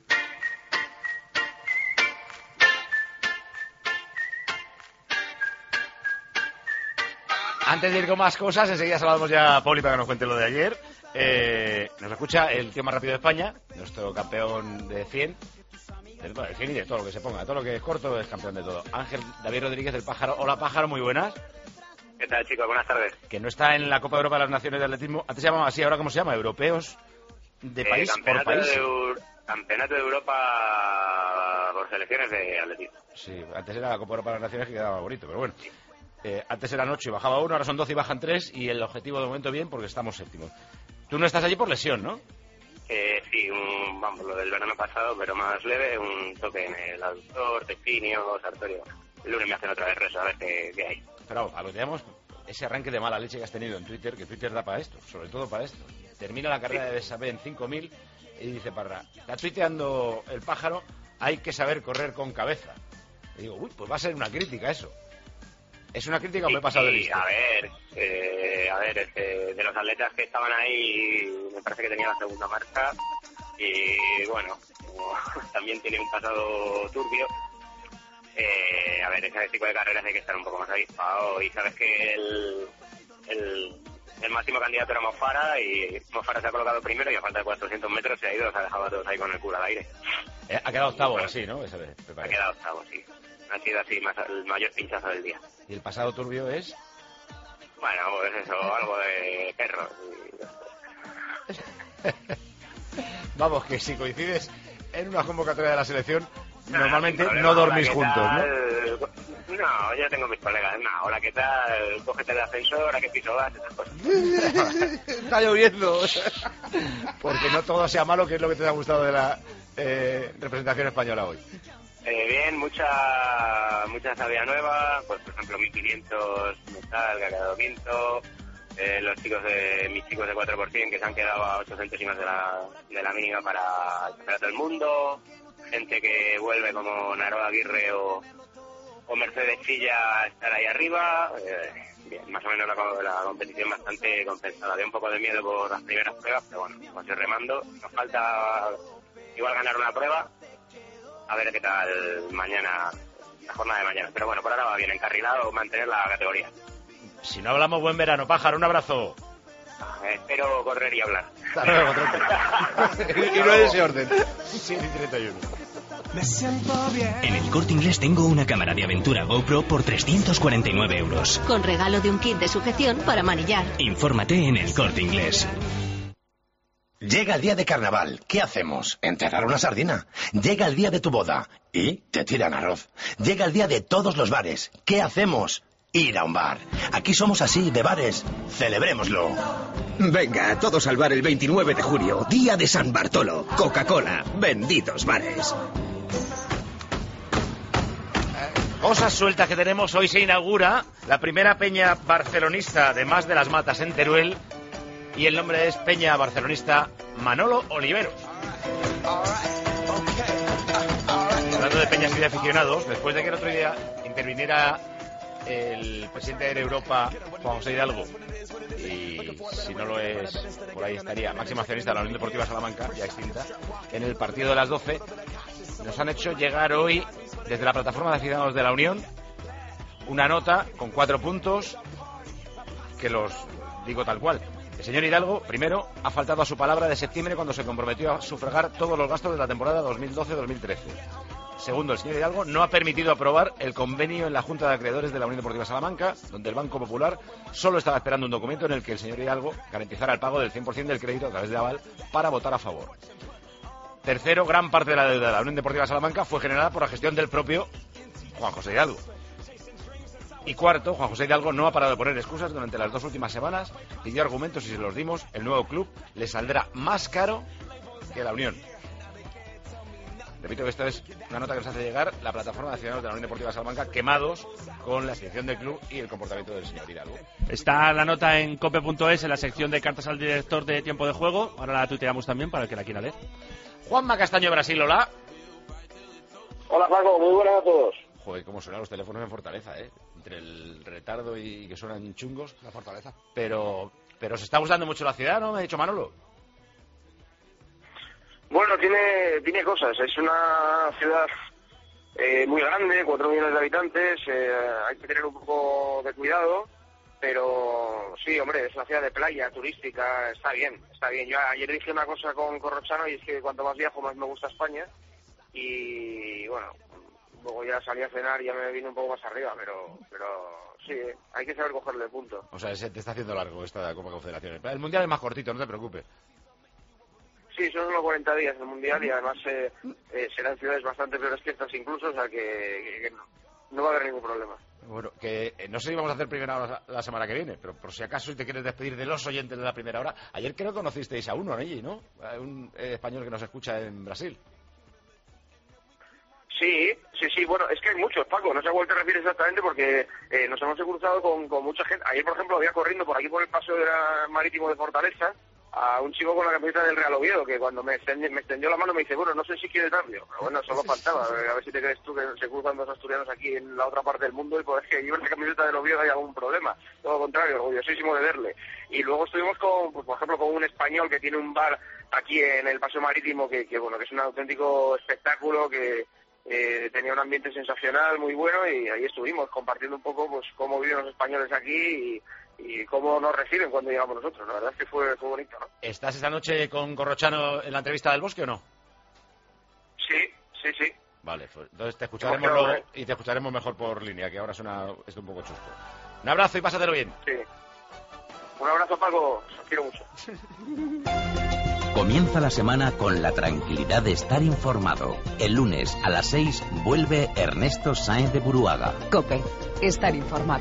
Antes de ir con más cosas, enseguida saludamos ya a Poli para que nos cuente lo de ayer. Eh, nos escucha el tío más rápido de España, nuestro campeón de cien. De, bueno, de cien y de todo lo que se ponga, todo lo que es corto es campeón de todo. Ángel David Rodríguez del Pájaro. Hola, Pájaro, muy buenas. ¿Qué tal, chicos? Buenas tardes. Que no está en la Copa Europa de las Naciones de Atletismo. Antes se llamaba así, ahora ¿cómo se llama? Europeos de Eh, país por campeonato, país. de Eur- campeonato de Europa por selecciones de atletismo. Sí, antes era la Copa Europa de las Naciones que quedaba bonito, pero bueno. Eh, antes eran ocho y bajaba uno, ahora son doce y bajan tres y el objetivo de momento bien porque estamos séptimos. Tú no estás allí por lesión, ¿no? Eh, sí, un vamos, lo del verano pasado, pero más leve, un toque en el aductor, tecíneo, sartorio. El lunes me hacen otra vez rezo, a ver qué, qué hay. Pero a lo que digamos, ese arranque de mala leche que has tenido en Twitter, que Twitter da para esto, sobre todo para esto. Termina la carrera de Besabé en cinco mil y dice Parra, está tuiteando el pájaro, hay que saber correr con cabeza. Y digo, uy, pues va a ser una crítica eso. ¿Es una crítica o me he pasado de listo? A ver, eh, a ver, este, de los atletas que estaban ahí, me parece que tenía la segunda marca y bueno, también tiene un pasado turbio. Eh, a ver, ese tipo de carreras hay que estar un poco más avispado y sabes que el, el, el máximo candidato era Mofara y Mofara se ha colocado primero y a falta de cuatrocientos metros se ha ido, se ha dejado a todos ahí con el culo al aire. Eh, ha quedado octavo, bueno, así, ¿no? Esa vez, ha quedado octavo, sí. Ha sido así más, el mayor pinchazo del día. ¿Y el pasado turbio es? Bueno, pues eso, algo de perros. Vamos, que si coincides en una convocatoria de la selección, nah, normalmente problema, no dormís hola, juntos, tal? ¿no? No, yo tengo mis colegas. No, hola, ¿qué tal? Cógete el ascensor, ¿a qué piso vas? Esas cosas. Está lloviendo. Porque no todo sea malo, que es lo que te ha gustado de la eh, representación española hoy. Eh, bien, mucha mucha sabia nueva, pues por ejemplo mil quinientos metal que ha quedado quinto, eh, los chicos de mis chicos de cuatro por ciento que se han quedado a ocho centésimas de la, de la mínima para el campeonato del mundo, gente que vuelve como Naro Aguirre o, o Mercedes Chilla a estar ahí arriba, eh, bien, más o menos la, la competición bastante compensada. Había un poco de miedo por las primeras pruebas, pero bueno, vamos a ir remando, nos falta igual ganar una prueba. A ver qué tal mañana, la jornada de mañana. Pero bueno, por ahora va bien, encarrilado, mantener la categoría. Si no hablamos, buen verano, pájaro, un abrazo. Eh, espero correr y hablar. Hasta luego, y no en ese orden. siete y treinta y uno. Me siento bien. En el Corte Inglés tengo una cámara de aventura GoPro por trescientos cuarenta y nueve euros. Con regalo de un kit de sujeción para manillar. Infórmate en el Corte Inglés. Llega el día de carnaval. ¿Qué hacemos? ¿Enterrar una sardina? Llega el día de tu boda. ¿Y? Te tiran arroz. Llega el día de todos los bares. ¿Qué hacemos? Ir a un bar. Aquí somos así, de bares. Celebrémoslo. Venga, todos al bar el veintinueve de junio. Día de San Bartolo. Coca-Cola. Benditos bares. Cosas sueltas que tenemos. Hoy se inaugura la primera peña barcelonista de Mas de las Matas en Teruel. Y el nombre es Peña Barcelonista Manolo Oliveros. Hablando de peñas y de aficionados, después de que el otro día interviniera el presidente de Europa, Juan José Hidalgo, y si no lo es, por ahí estaría, máximo accionista de la Unión Deportiva Salamanca, ya extinta, en el partido de las doce, nos han hecho llegar hoy, desde la plataforma de aficionados de la Unión, una nota con cuatro puntos que los digo tal cual. El señor Hidalgo, primero, ha faltado a su palabra de septiembre cuando se comprometió a sufragar todos los gastos de la temporada dos mil doce dos mil trece. Segundo, el señor Hidalgo no ha permitido aprobar el convenio en la Junta de Acreedores de la Unión Deportiva Salamanca, donde el Banco Popular solo estaba esperando un documento en el que el señor Hidalgo garantizara el pago del cien por ciento del crédito a través de aval para votar a favor. Tercero, gran parte de la deuda de la Unión Deportiva Salamanca fue generada por la gestión del propio Juan José Hidalgo. Y cuarto, Juan José Hidalgo no ha parado de poner excusas durante las dos últimas semanas, pidió argumentos y si se los dimos, el nuevo club le saldrá más caro que la Unión. Repito que esto es una nota que nos hace llegar la plataforma de aficionados de la Unión Deportiva Salamanca, quemados con la situación del club y el comportamiento del señor Hidalgo. Está la nota en cope punto es en la sección de cartas al director de Tiempo de Juego. Ahora la tuiteamos también para el que la quiera leer. Juanma Castaño, Brasil, hola. Hola Paco, muy buenas a todos. Joder, cómo suenan los teléfonos en Fortaleza, ¿eh? Entre el retardo y que suenan chungos. La Fortaleza. Pero, pero se está gustando mucho la ciudad, ¿no? Me ha dicho Manolo. Bueno, tiene tiene cosas. Es una ciudad eh, muy grande, cuatro millones de habitantes. Eh, hay que tener un poco de cuidado. Pero sí, hombre, es una ciudad de playa, turística. Está bien, está bien. Yo ayer dije una cosa con Corrochano y es que cuanto más viajo, más me gusta España. Y bueno, luego ya salí a cenar y ya me vine un poco más arriba, pero pero sí, hay que saber cogerle el punto. O sea, se te está haciendo largo esta Copa Confederaciones. El Mundial es más cortito, no te preocupes. Sí, son unos cuarenta días el Mundial y además eh, eh, serán ciudades bastante peores que estas incluso, o sea que, que, que no va a haber ningún problema. Bueno, que eh, no sé si vamos a hacer primera hora la, la semana que viene, pero por si acaso si te quieres despedir de los oyentes de la primera hora, ayer creo que conocisteis a uno, allí, ¿no? A un eh, español que nos escucha en Brasil. Sí, sí, sí, bueno, es que hay muchos, Paco, no sé a cuál te refieres exactamente porque eh, nos hemos cruzado con, con mucha gente. Ayer, por ejemplo, había corriendo por aquí por el paseo de la marítimo de Fortaleza a un chico con la camiseta del Real Oviedo que cuando me extendió, me extendió la mano me dice, bueno, no sé si quiere cambio, pero bueno, solo faltaba, a ver si te crees tú que se cruzan dos asturianos aquí en la otra parte del mundo y pues es que llevan la camiseta del Oviedo hay algún problema, todo lo contrario, orgullosísimo de verle. Y luego estuvimos con, pues, por ejemplo, con un español que tiene un bar aquí en el paseo marítimo que, que bueno, que es un auténtico espectáculo, que Eh, tenía un ambiente sensacional, muy bueno, y ahí estuvimos compartiendo un poco pues cómo viven los españoles aquí y, y cómo nos reciben cuando llegamos nosotros. La verdad es que fue, fue bonito, ¿no? ¿Estás esta noche con Corrochano en la entrevista del Bosque o no? Sí, sí, sí. Vale, pues, entonces te escucharemos luego y te escucharemos mejor por línea, que ahora suena esto un poco chusco. Un abrazo y pásatelo bien. Sí. Un abrazo, Paco. Os quiero mucho. Comienza la semana con la tranquilidad de estar informado. El lunes a las seis vuelve Ernesto Sáenz de Buruaga. COPE. Estar informado.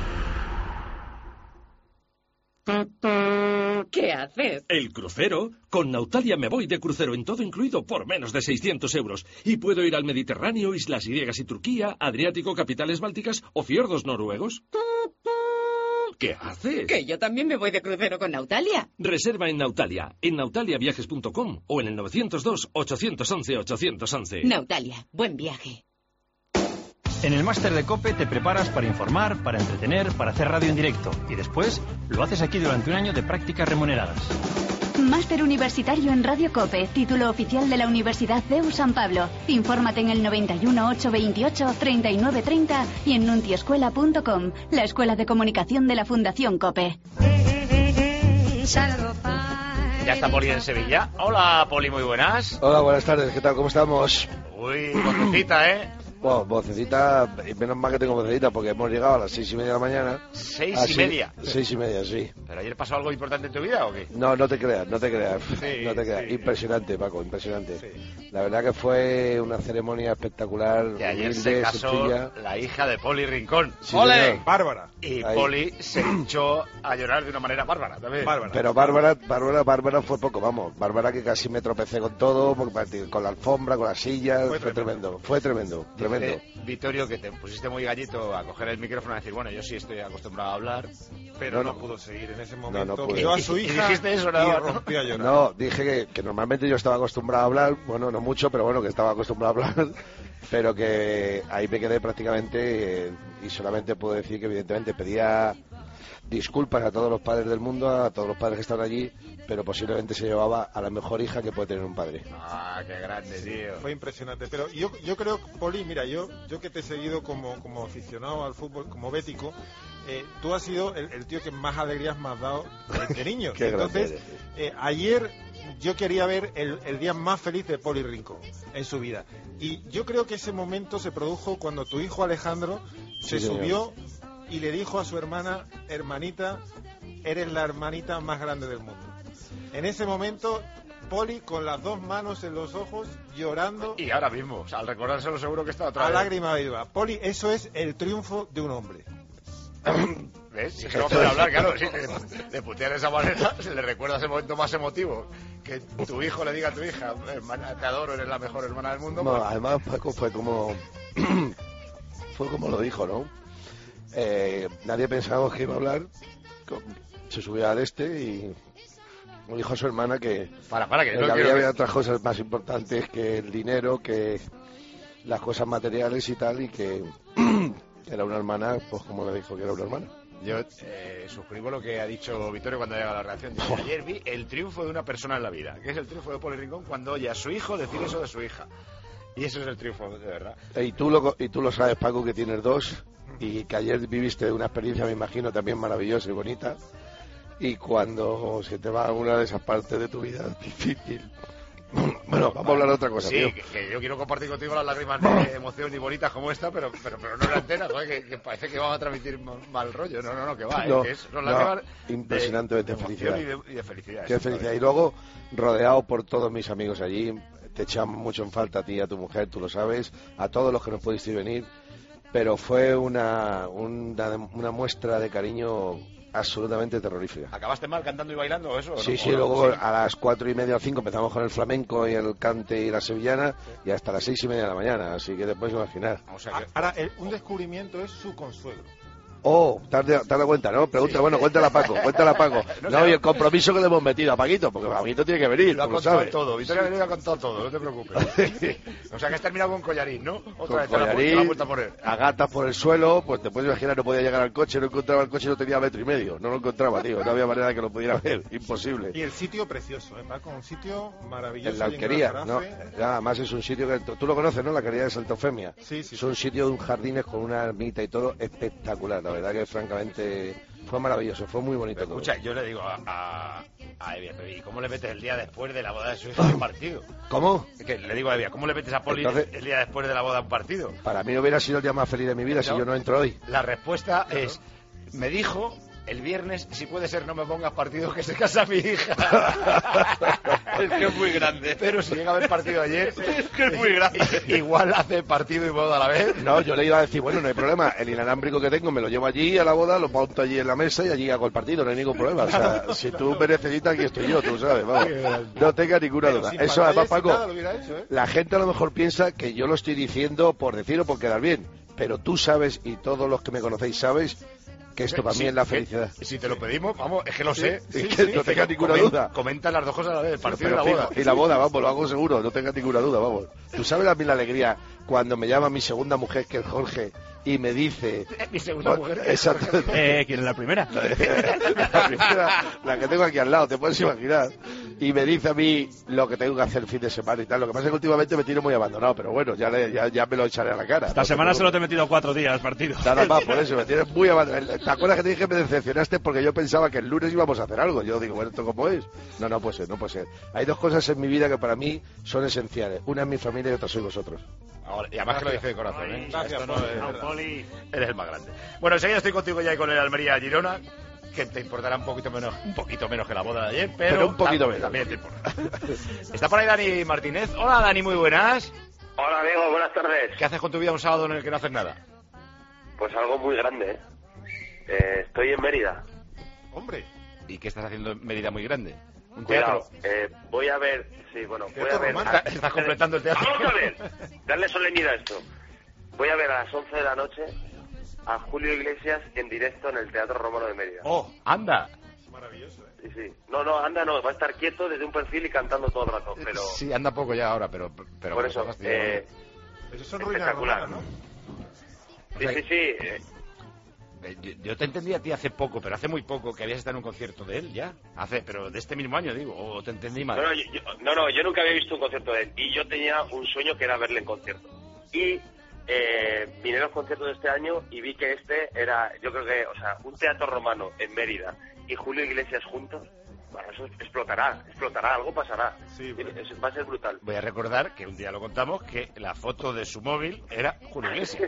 ¿Qué haces? El crucero. Con Nautalia me voy de crucero en todo incluido por menos de seiscientos euros. Y puedo ir al Mediterráneo, Islas Griegas y Turquía, Adriático, capitales bálticas o fiordos noruegos. ¿Qué haces? Que yo también me voy de crucero con Nautalia. Reserva en Nautalia, en nautaliaviajes punto com o en el nueve cero dos, ocho uno uno, ocho uno uno. Nautalia, buen viaje. En el máster de COPE te preparas para informar, para entretener, para hacer radio en directo. Y después lo haces aquí durante un año de prácticas remuneradas. Máster Universitario en Radio COPE, título oficial de la Universidad C E U San Pablo. Infórmate en el noventa y uno, ochocientos veintiocho, treinta y nueve treinta y en nuntiescuela punto com, la escuela de comunicación de la Fundación COPE. Ya está Poli en Sevilla. Hola, Poli, muy buenas. Hola, buenas tardes, ¿qué tal? ¿Cómo estamos? Uy, vocecita, ¿eh? Bueno, vocecita, y menos mal que tengo vocecita porque hemos llegado a las seis y media de la mañana. ¿Seis Así, y media? Seis y media, sí. ¿Pero ayer pasó algo importante en tu vida o qué? No, no te creas, no te creas. Sí, no te creas. sí. Impresionante, Paco, impresionante. Sí. La verdad que fue una ceremonia espectacular, Que ayer humilde, se casó sencilla. la hija de Poli Rincón. Sí, ¡Ole! señor. Bárbara. Y Ahí. Poli se echó a llorar de una manera bárbara también. Pero Bárbara, Bárbara, Bárbara fue poco, vamos. Bárbara que casi me tropecé con todo, porque- con la alfombra, con las sillas, fue, Fue tremendo. Fue tremendo, tremendo. Dice Vittorio que te pusiste muy gallito a coger el micrófono y a decir, bueno, yo sí estoy acostumbrado a hablar, Pero No, no, no. pudo seguir en ese No, momento. no pude. Vio a su Y hija dijiste eso, y nada más, ¿no? rompió a llorar. No, dije que, que normalmente yo estaba acostumbrado a hablar, bueno, no mucho, pero bueno, que estaba acostumbrado a hablar, pero que ahí me quedé prácticamente eh, y solamente puedo decir que evidentemente pedía disculpas a todos los padres del mundo, a todos los padres que estaban allí, pero posiblemente se llevaba a la mejor hija que puede tener un padre. Ah, qué grande, tío. Fue impresionante. Pero yo, yo creo, Poli, mira, yo, yo que te he seguido como, como aficionado al fútbol, como bético, eh, tú has sido el, el tío que más alegrías me has dado de, de niño. Qué grande Entonces, eres. eh, ayer yo quería ver el, el día más feliz de Poli Rincón en su vida. Y yo creo que ese momento se produjo cuando tu hijo Alejandro se Sí, señor. subió y le dijo a su hermana, hermanita, eres la hermanita más grande del mundo. En ese momento, Poli con las dos manos en los ojos, llorando Y ahora mismo, o sea, al recordárselo seguro que está otra a vez. lágrima viva. Poli, eso es el triunfo de un hombre. ¿Ves? Si es que no puede hablar, claro. Si de, de putear de esa manera, se le recuerda ese momento más emotivo. Que tu hijo le diga a tu hija, hermana, te adoro, eres la mejor hermana del mundo. No, pues- además Paco fue como fue como lo dijo, ¿no? Eh, nadie pensábamos que iba a hablar, co- se subió al este y me dijo a su hermana que, Para, para, que en no la quiero vida que- había otras cosas más importantes que el dinero, que las cosas materiales y tal, y que era una hermana, pues como le dijo que era una hermana. Yo eh, suscribo lo que ha dicho Vittorio cuando llega a la reacción. Dice, ayer vi el triunfo de una persona en la vida, que es el triunfo de Poli Rincón cuando oye a su hijo decir eso de su hija. Y eso es el triunfo, de verdad. Y tú lo, y tú lo sabes, Paco, que tienes dos, y que ayer viviste una experiencia, me imagino, también maravillosa y bonita, y cuando se te va una de esas partes de tu vida difícil. Bueno, vamos a hablar de otra cosa, Sí, tío. que, que yo quiero compartir contigo las lágrimas de emoción y bonitas como esta, pero pero, pero no en la antena, joder, que, que parece que vamos a transmitir mal, mal rollo. No, no, no, que va, No, eh, que es, son no, lágrimas impresionantemente de, de felicidad. emoción y de, y de felicidad. Qué felicidad. Y luego, rodeado por todos mis amigos allí, te echamos mucho en falta a ti y a tu mujer, tú lo sabes, a todos los que no pudisteis venir. pero fue una, una, una muestra de cariño absolutamente terrorífica. ¿Acabaste mal cantando y bailando o eso? Sí, ¿no? sí, ¿O no? luego Sí. a las cuatro y media o cinco empezamos con el flamenco y el cante y la sevillana y hasta las seis y media de la mañana, así que te puedes imaginar. O sea que... Ahora, el- un descubrimiento es su consuegro. Oh, te has, de- te has dado cuenta, ¿no? Pregunta, bueno, cuéntala a Paco, cuéntala a Paco. No, No, claro. y el compromiso que le hemos metido a Paquito, porque Paquito tiene que venir, Lo ha tú lo contado sabes. todo, Victoria Avenida ha contado todo, no te preocupes. O sea que has terminado con collarín, ¿no? Otra Con vez te la, pu- te la collarín, has puesto a poner. a gatas por el suelo, pues te puedes imaginar, no podía llegar al coche, no encontraba el coche, no tenía metro y medio, no lo encontraba, tío, no había manera de que lo pudiera ver, imposible. Y el sitio precioso, ¿eh, Paco? Un sitio maravilloso. En la y en alquería, Gran ¿no? Jarafe. Ya, además es un sitio que tú lo conoces, ¿no? La alquería de Santa Eufemia. Sí, sí, Es un sitio de un jardines con una ermita y todo espectacular, la verdad que francamente fue maravilloso, fue muy bonito todo. Escucha, yo le digo a, a, a Evia, pero ¿y cómo le metes el día después de la boda de su hija a un partido? ¿Cómo? Que le digo a Evia, ¿cómo le metes a Poli Entonces- el día después de la boda a un partido? Para mí no hubiera sido el día más feliz de mi vida si No. yo no entro hoy. La respuesta es, me dijo el viernes, si puede ser no me pongas partido que se casa mi hija. Es que es muy grande. Pero si llega a haber partido ayer, es que es muy grande. Igual hace partido y boda a la vez. No, yo le iba a decir, bueno, no hay problema, el inalámbrico que tengo me lo llevo allí a la boda, lo monto allí en la mesa y allí hago el partido, no hay ningún problema. O sea, si tú me necesitas, aquí estoy yo, tú sabes, vamos. No tengas ninguna Pero duda. sin Eso pantallas, además, sin Paco, nada lo hubiera hecho, ¿eh? la gente a lo mejor piensa que yo lo estoy diciendo por decir o por quedar bien, pero tú sabes y todos los que me conocéis sabes que esto para Sí, mí es la que- felicidad. Si te lo pedimos, vamos, es que lo Sí, sé. sí, sí, no tengas ninguna Comen- duda. Comenta las dos cosas a la vez, el partido Pero y la fijo, boda. y la boda, vamos, lo hago seguro, no tengas ninguna duda, vamos. Tú sabes a mí la alegría cuando me llama mi segunda mujer, que es Jorge, y me dice... Mi segunda mujer. Exacto. Eh, ¿quién es la primera? La primera, la que tengo aquí al lado, te puedes imaginar. Y me dice a mí lo que tengo que hacer el fin de semana y tal. Lo que pasa es que últimamente me tiro muy abandonado, pero bueno, ya, le- ya, ya me lo echaré a la cara. Esta No te semana solo preocupes. te he metido cuatro días partido. Nada más, por eso, me tienes muy abandonado. ¿Te acuerdas que te dije que me decepcionaste porque yo pensaba que el lunes íbamos a hacer algo? Yo digo, bueno, ¿esto cómo es? No, no puede ser, no puede ser. Hay dos cosas en mi vida que para mí son esenciales. Una es mi familia y otra sois vosotros. Ahora, y además que lo dice de corazón, ¿eh? Gracias, Esto no Poli. es No, verdad. Poli. Eres el más grande. Bueno, enseguida estoy contigo ya y con el Almería Girona, que te importará un poquito menos, un poquito menos que la boda de ayer, pero, Pero un poquito tam- menos. también te importa. Está por ahí Dani Martínez. Hola Dani, muy buenas. Hola, amigo, buenas tardes. ¿Qué haces con tu vida un sábado en el que no haces nada? Pues algo muy grande, ¿eh? Eh, estoy en Mérida. Hombre, ¿Y qué estás haciendo en Mérida muy grande? ¿Un Cuidado, teatro? eh, voy a ver, sí, bueno, voy a Teatro ver... romántico. a- Estás completando el teatro. Vamos a ver, darle solemnidad a esto. Voy a ver a las once de la noche a Julio Iglesias en directo en el Teatro Romano de Mérida. ¡Oh, anda! maravilloso, ¿eh? Sí, sí. No, no, anda, no, va a estar quieto desde un perfil y cantando todo el rato, pero... Sí, anda poco ya ahora, pero... pero por me eso, está fastidiando. eh, Eso son ruinas espectacular. romanas, ¿no? Sí, sí, sí. eh, Eh, Yo, yo te entendí a ti hace poco, pero hace muy poco que habías estado en un concierto de él ya. Hace, pero de este mismo año, digo, o te entendí mal. No, no, yo, yo- no, no, yo nunca había visto un concierto de él y yo tenía un sueño que era verle en concierto. Y eh, vine a los conciertos de este año y vi que este era, yo creo que, o sea, un teatro romano en Mérida y Julio Iglesias juntos, bueno, eso explotará, explotará, algo pasará. Sí, bueno. Eso va a ser brutal. Voy a recordar que un día lo contamos que la foto de su móvil era Julio Iglesias.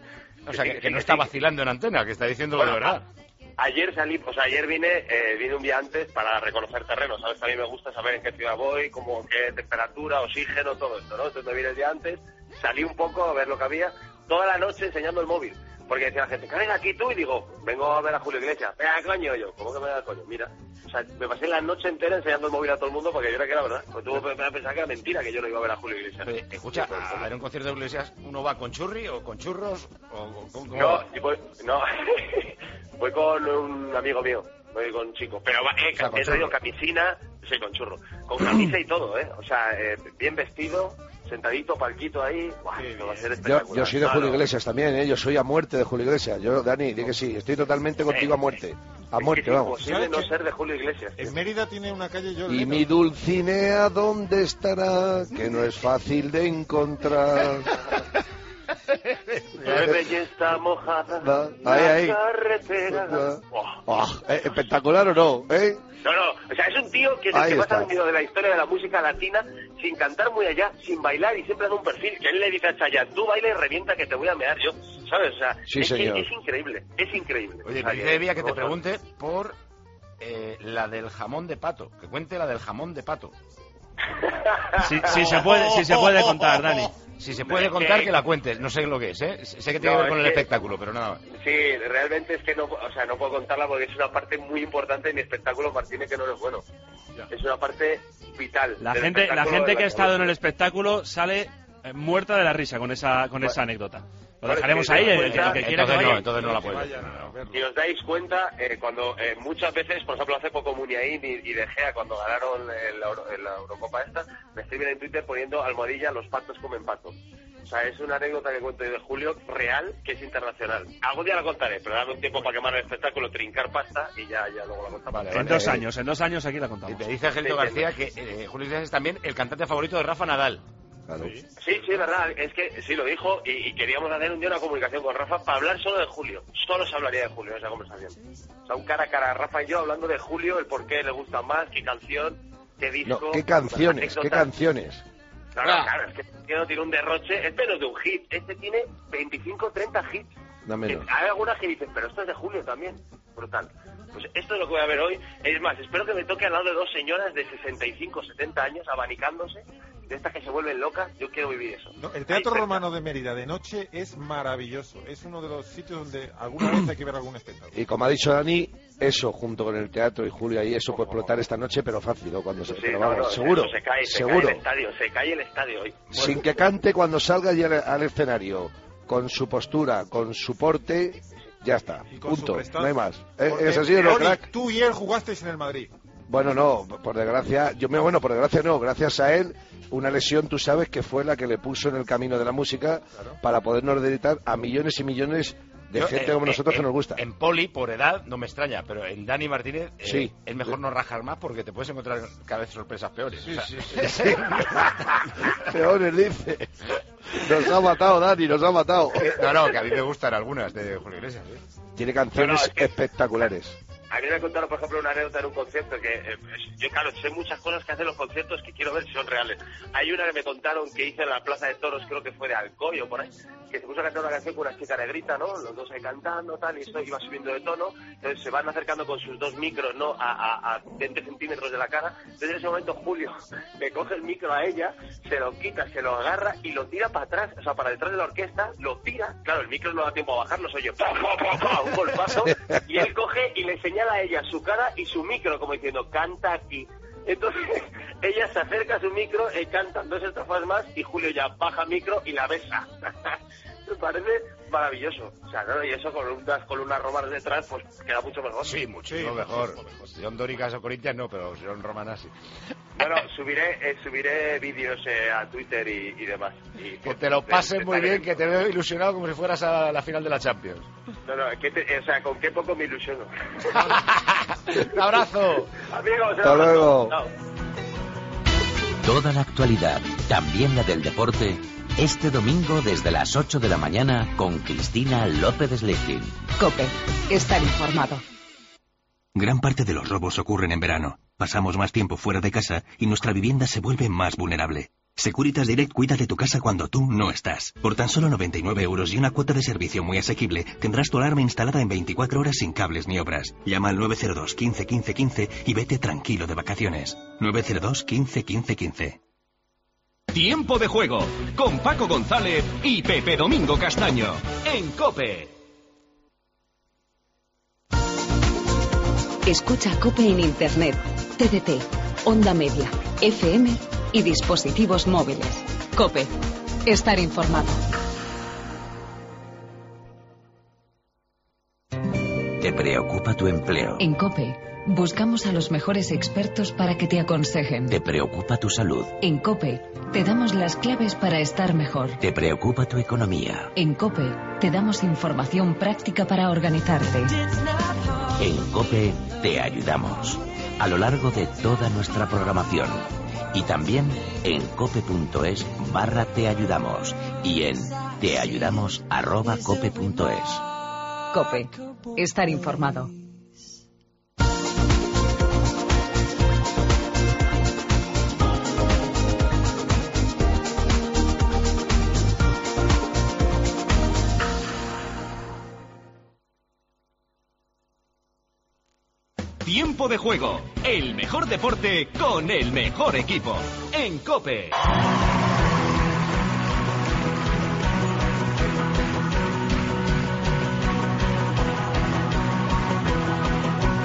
O sea, Sí, que, sí, que no sí, está sí. vacilando en antena, que está diciéndolo de Bueno, verdad. a- ayer salí, o sea, ayer vine, eh, vine un día antes para reconocer terreno, ¿sabes? A mí me gusta saber en qué ciudad voy, como qué temperatura, oxígeno, todo esto, ¿no? Entonces me vine el día antes, salí un poco a ver lo que había, toda la noche enseñando el móvil. Porque decía la gente, ¿qué ven aquí tú? Y digo, vengo a ver a Julio Iglesias. Venga, coño, yo, ¿cómo que me da coño? Mira, o sea, me pasé la noche entera enseñando el móvil a todo el mundo porque yo era que era verdad. Pues tú me pensaba que era mentira que yo no iba a ver a Julio Iglesias. Oye, escucha, a ver un concierto de Iglesias, ¿uno va con churri o con churros? O, o- ¿cómo- cómo No, va? yo voy, no, voy con un amigo mío, voy con un chico. Pero va, eh, O sea, con he traído churro. camisina, sí, con churro. Con camisa y todo, ¿eh? O sea, eh, bien vestido, sentadito, palquito ahí. Buah, esto va a ser Yo, espectacular. yo soy de No, Julio no. Iglesias también, ¿eh? Yo soy a muerte de Julio Iglesias. Yo, Dani, di que sí, estoy totalmente contigo a muerte. A Es muerte, que es vamos. imposible no ¿Sabes qué? ser de Julio Iglesias. En Mérida tiene una calle John Y Lennon. mi Dulcinea, ¿dónde estará? Que no es fácil de encontrar. Llueve y está mojada Ahí, la ahí. carretera. Buah. Oh, ¿eh, ¿espectacular o no? ¿Eh? No, no, o sea, es un tío que es el Ahí que más está. ha venido de la historia de la música latina sin cantar muy allá, sin bailar y siempre da un perfil que él le dice a Chayanne, tú baila y revienta que te voy a mear yo, ¿sabes? O sea, Sí, es, que señor. es increíble, es increíble. Oye, O sea, me dice Evia que te vamos a- pregunte por eh, la del jamón de pato. Que cuente la del jamón de pato. Sí, sí se puede, sí se puede contar, Dani. Si se puede Es contar, que- que la cuentes. No sé lo que es, ¿eh? Sé que tiene No, que ver con es el que- espectáculo, pero nada más. Sí, realmente es que no, o sea, no puedo contarla porque es una parte muy importante de mi espectáculo, Martínez, que no es bueno. Es una parte vital. La del gente, la espectáculo gente de que ha la estado en salud. el espectáculo sale eh, muerta de la risa con esa, con esa anécdota. Lo Vale, dejaremos si ahí, os el, dais el que cuenta- quiera que Entonces vaya. no, entonces no la puedo. Si os dais cuenta, eh, cuando eh, muchas veces, por ejemplo, hace poco Muniain y, y De Gea, cuando ganaron el, Euro- el- la Eurocopa esta, me escriben en Twitter poniendo almohadilla, los patos comen pato. O sea, es una anécdota que cuento yo de Julio, real, que es internacional. Algún día la contaré, pero dame un tiempo para quemar el espectáculo, trincar pasta y ya, ya luego la contamos. En dos años, en dos años aquí la contamos. Me dice Angelito García que eh, Julio Iglesias es también el cantante favorito de Rafa Nadal. Sí, sí, es verdad, es que sí lo dijo y, y queríamos hacer un día una comunicación con Rafa para hablar solo de Julio. Solo se hablaría de Julio en esa conversación. O sea, un cara a cara, Rafa y yo hablando de Julio, el por qué le gusta más, qué canción, qué disco. No, ¿qué canciones? ¿Qué anécdotas. canciones? Claro, claro, es que este no tiene un derroche, este no es de un hit, este tiene veinticinco, treinta hits. Dame Que dos. hay algunas que dicen, pero esto es de Julio también, brutal. Pues esto es lo que voy a ver hoy. Es más, espero que me toque al lado de dos señoras de sesenta y cinco, setenta años abanicándose, de estas que se vuelven locas. Yo quiero vivir eso. No, el Teatro Ahí, Romano de Mérida de noche es maravilloso. Es uno de los sitios donde alguna vez hay que ver algún espectáculo. Y como ha dicho Dani, eso junto con el teatro y Julio ahí, eso puede explotar esta noche, pero fácil, ¿no? Cuando se, Sí, pero no, vamos, no, seguro, eso se cae, se seguro. cae el estadio, se cae el estadio hoy. Sin que cante cuando salga ya al, al escenario, con su postura, con su porte, ya está, Con su punto, prestancia. no hay más. ¿Eh? Porque, ¿Es así o no, Oli, crack? tú y él jugasteis en el Madrid. Bueno, no, por desgracia, yo me bueno, por desgracia no, gracias a él, una lesión, tú sabes, que fue la que le puso en el camino de la música para podernos dedicar a millones y millones de Yo, gente eh, como eh, nosotros eh, que nos gusta. En Poli, por edad, no me extraña, pero en Dani Martínez eh, Sí. es mejor no rajar más porque te puedes encontrar cada vez sorpresas peores. Sí, O sea, sí, sí, sí. Peores, dice. Nos ha matado, Dani, nos ha matado. No, no, que a mí me gustan algunas de Julio Iglesias. ¿eh? Tiene canciones No, no, es que- espectaculares. A mí me contaron, por ejemplo, una anécdota en un concierto que eh, es- yo, claro, sé muchas cosas que hacen los conciertos que quiero ver si son reales. Hay una que me contaron que hizo en la Plaza de Toros, creo que fue de Alcoy o por ahí, que se puso a cantar una canción con una chica negrita, ¿no? Los dos ahí cantando, tal, y esto iba subiendo de tono. Entonces se van acercando con sus dos micros, ¿no? A, a, a veinte centímetros de la cara. Entonces en ese momento Julio le coge el micro a ella, se lo quita, se lo agarra y lo tira para atrás, o sea, para detrás de la orquesta, lo tira. Claro, el micro no da tiempo a bajarlo, soy yo, ¡pam, pam, pam, pam! Un golpazo. Y él coge y le señala a ella su cara y su micro, como diciendo, canta aquí. Entonces ella se acerca a su micro, eh, cantan dos estrofas más y Julio ya baja micro y la besa. Me parece maravilloso. O sea, ¿no? Y eso con unas columnas romanas detrás, pues queda mucho mejor. Sí, muchísimo mejor. Si son dóricas o corintias no, pero si son romanas sí. Bueno, subiré, eh, subiré vídeos eh, a Twitter y, y demás. Y, Que te lo pases muy bien, que te veo ilusionado como si fueras a la final de la Champions. No, no, que te- o sea, con qué poco me ilusiono. Un abrazo. Amigos, un Hasta abrazo. luego. Chao. Toda la actualidad, también la del deporte, este domingo desde las ocho de la mañana con Cristina López Slichting. Cope, estar informado. Gran parte de los robos ocurren en verano. Pasamos más tiempo fuera de casa y nuestra vivienda se vuelve más vulnerable. Securitas Direct cuida de tu casa cuando tú no estás. Por tan solo noventa y nueve euros y una cuota de servicio muy asequible, tendrás tu alarma instalada en veinticuatro horas sin cables ni obras. Llama al nueve cero dos, quince, quince, quince y vete tranquilo de vacaciones. nueve cero dos, quince, quince, quince. Tiempo de juego con Paco González y Pepe Domingo Castaño en COPE. Escucha Cope en Internet, T D T, Onda Media, F M y dispositivos móviles. Cope, estar informado. ¿Te preocupa tu empleo? En Cope, buscamos a los mejores expertos para que te aconsejen. ¿Te preocupa tu salud? En Cope, te damos las claves para estar mejor. ¿Te preocupa tu economía? En Cope, te damos información práctica para organizarte. En COPE te ayudamos a lo largo de toda nuestra programación y también en cope.es barra te ayudamos y en teayudamos arroba cope.es. Cope, estar informado. Tiempo de juego, el mejor deporte con el mejor equipo en COPE.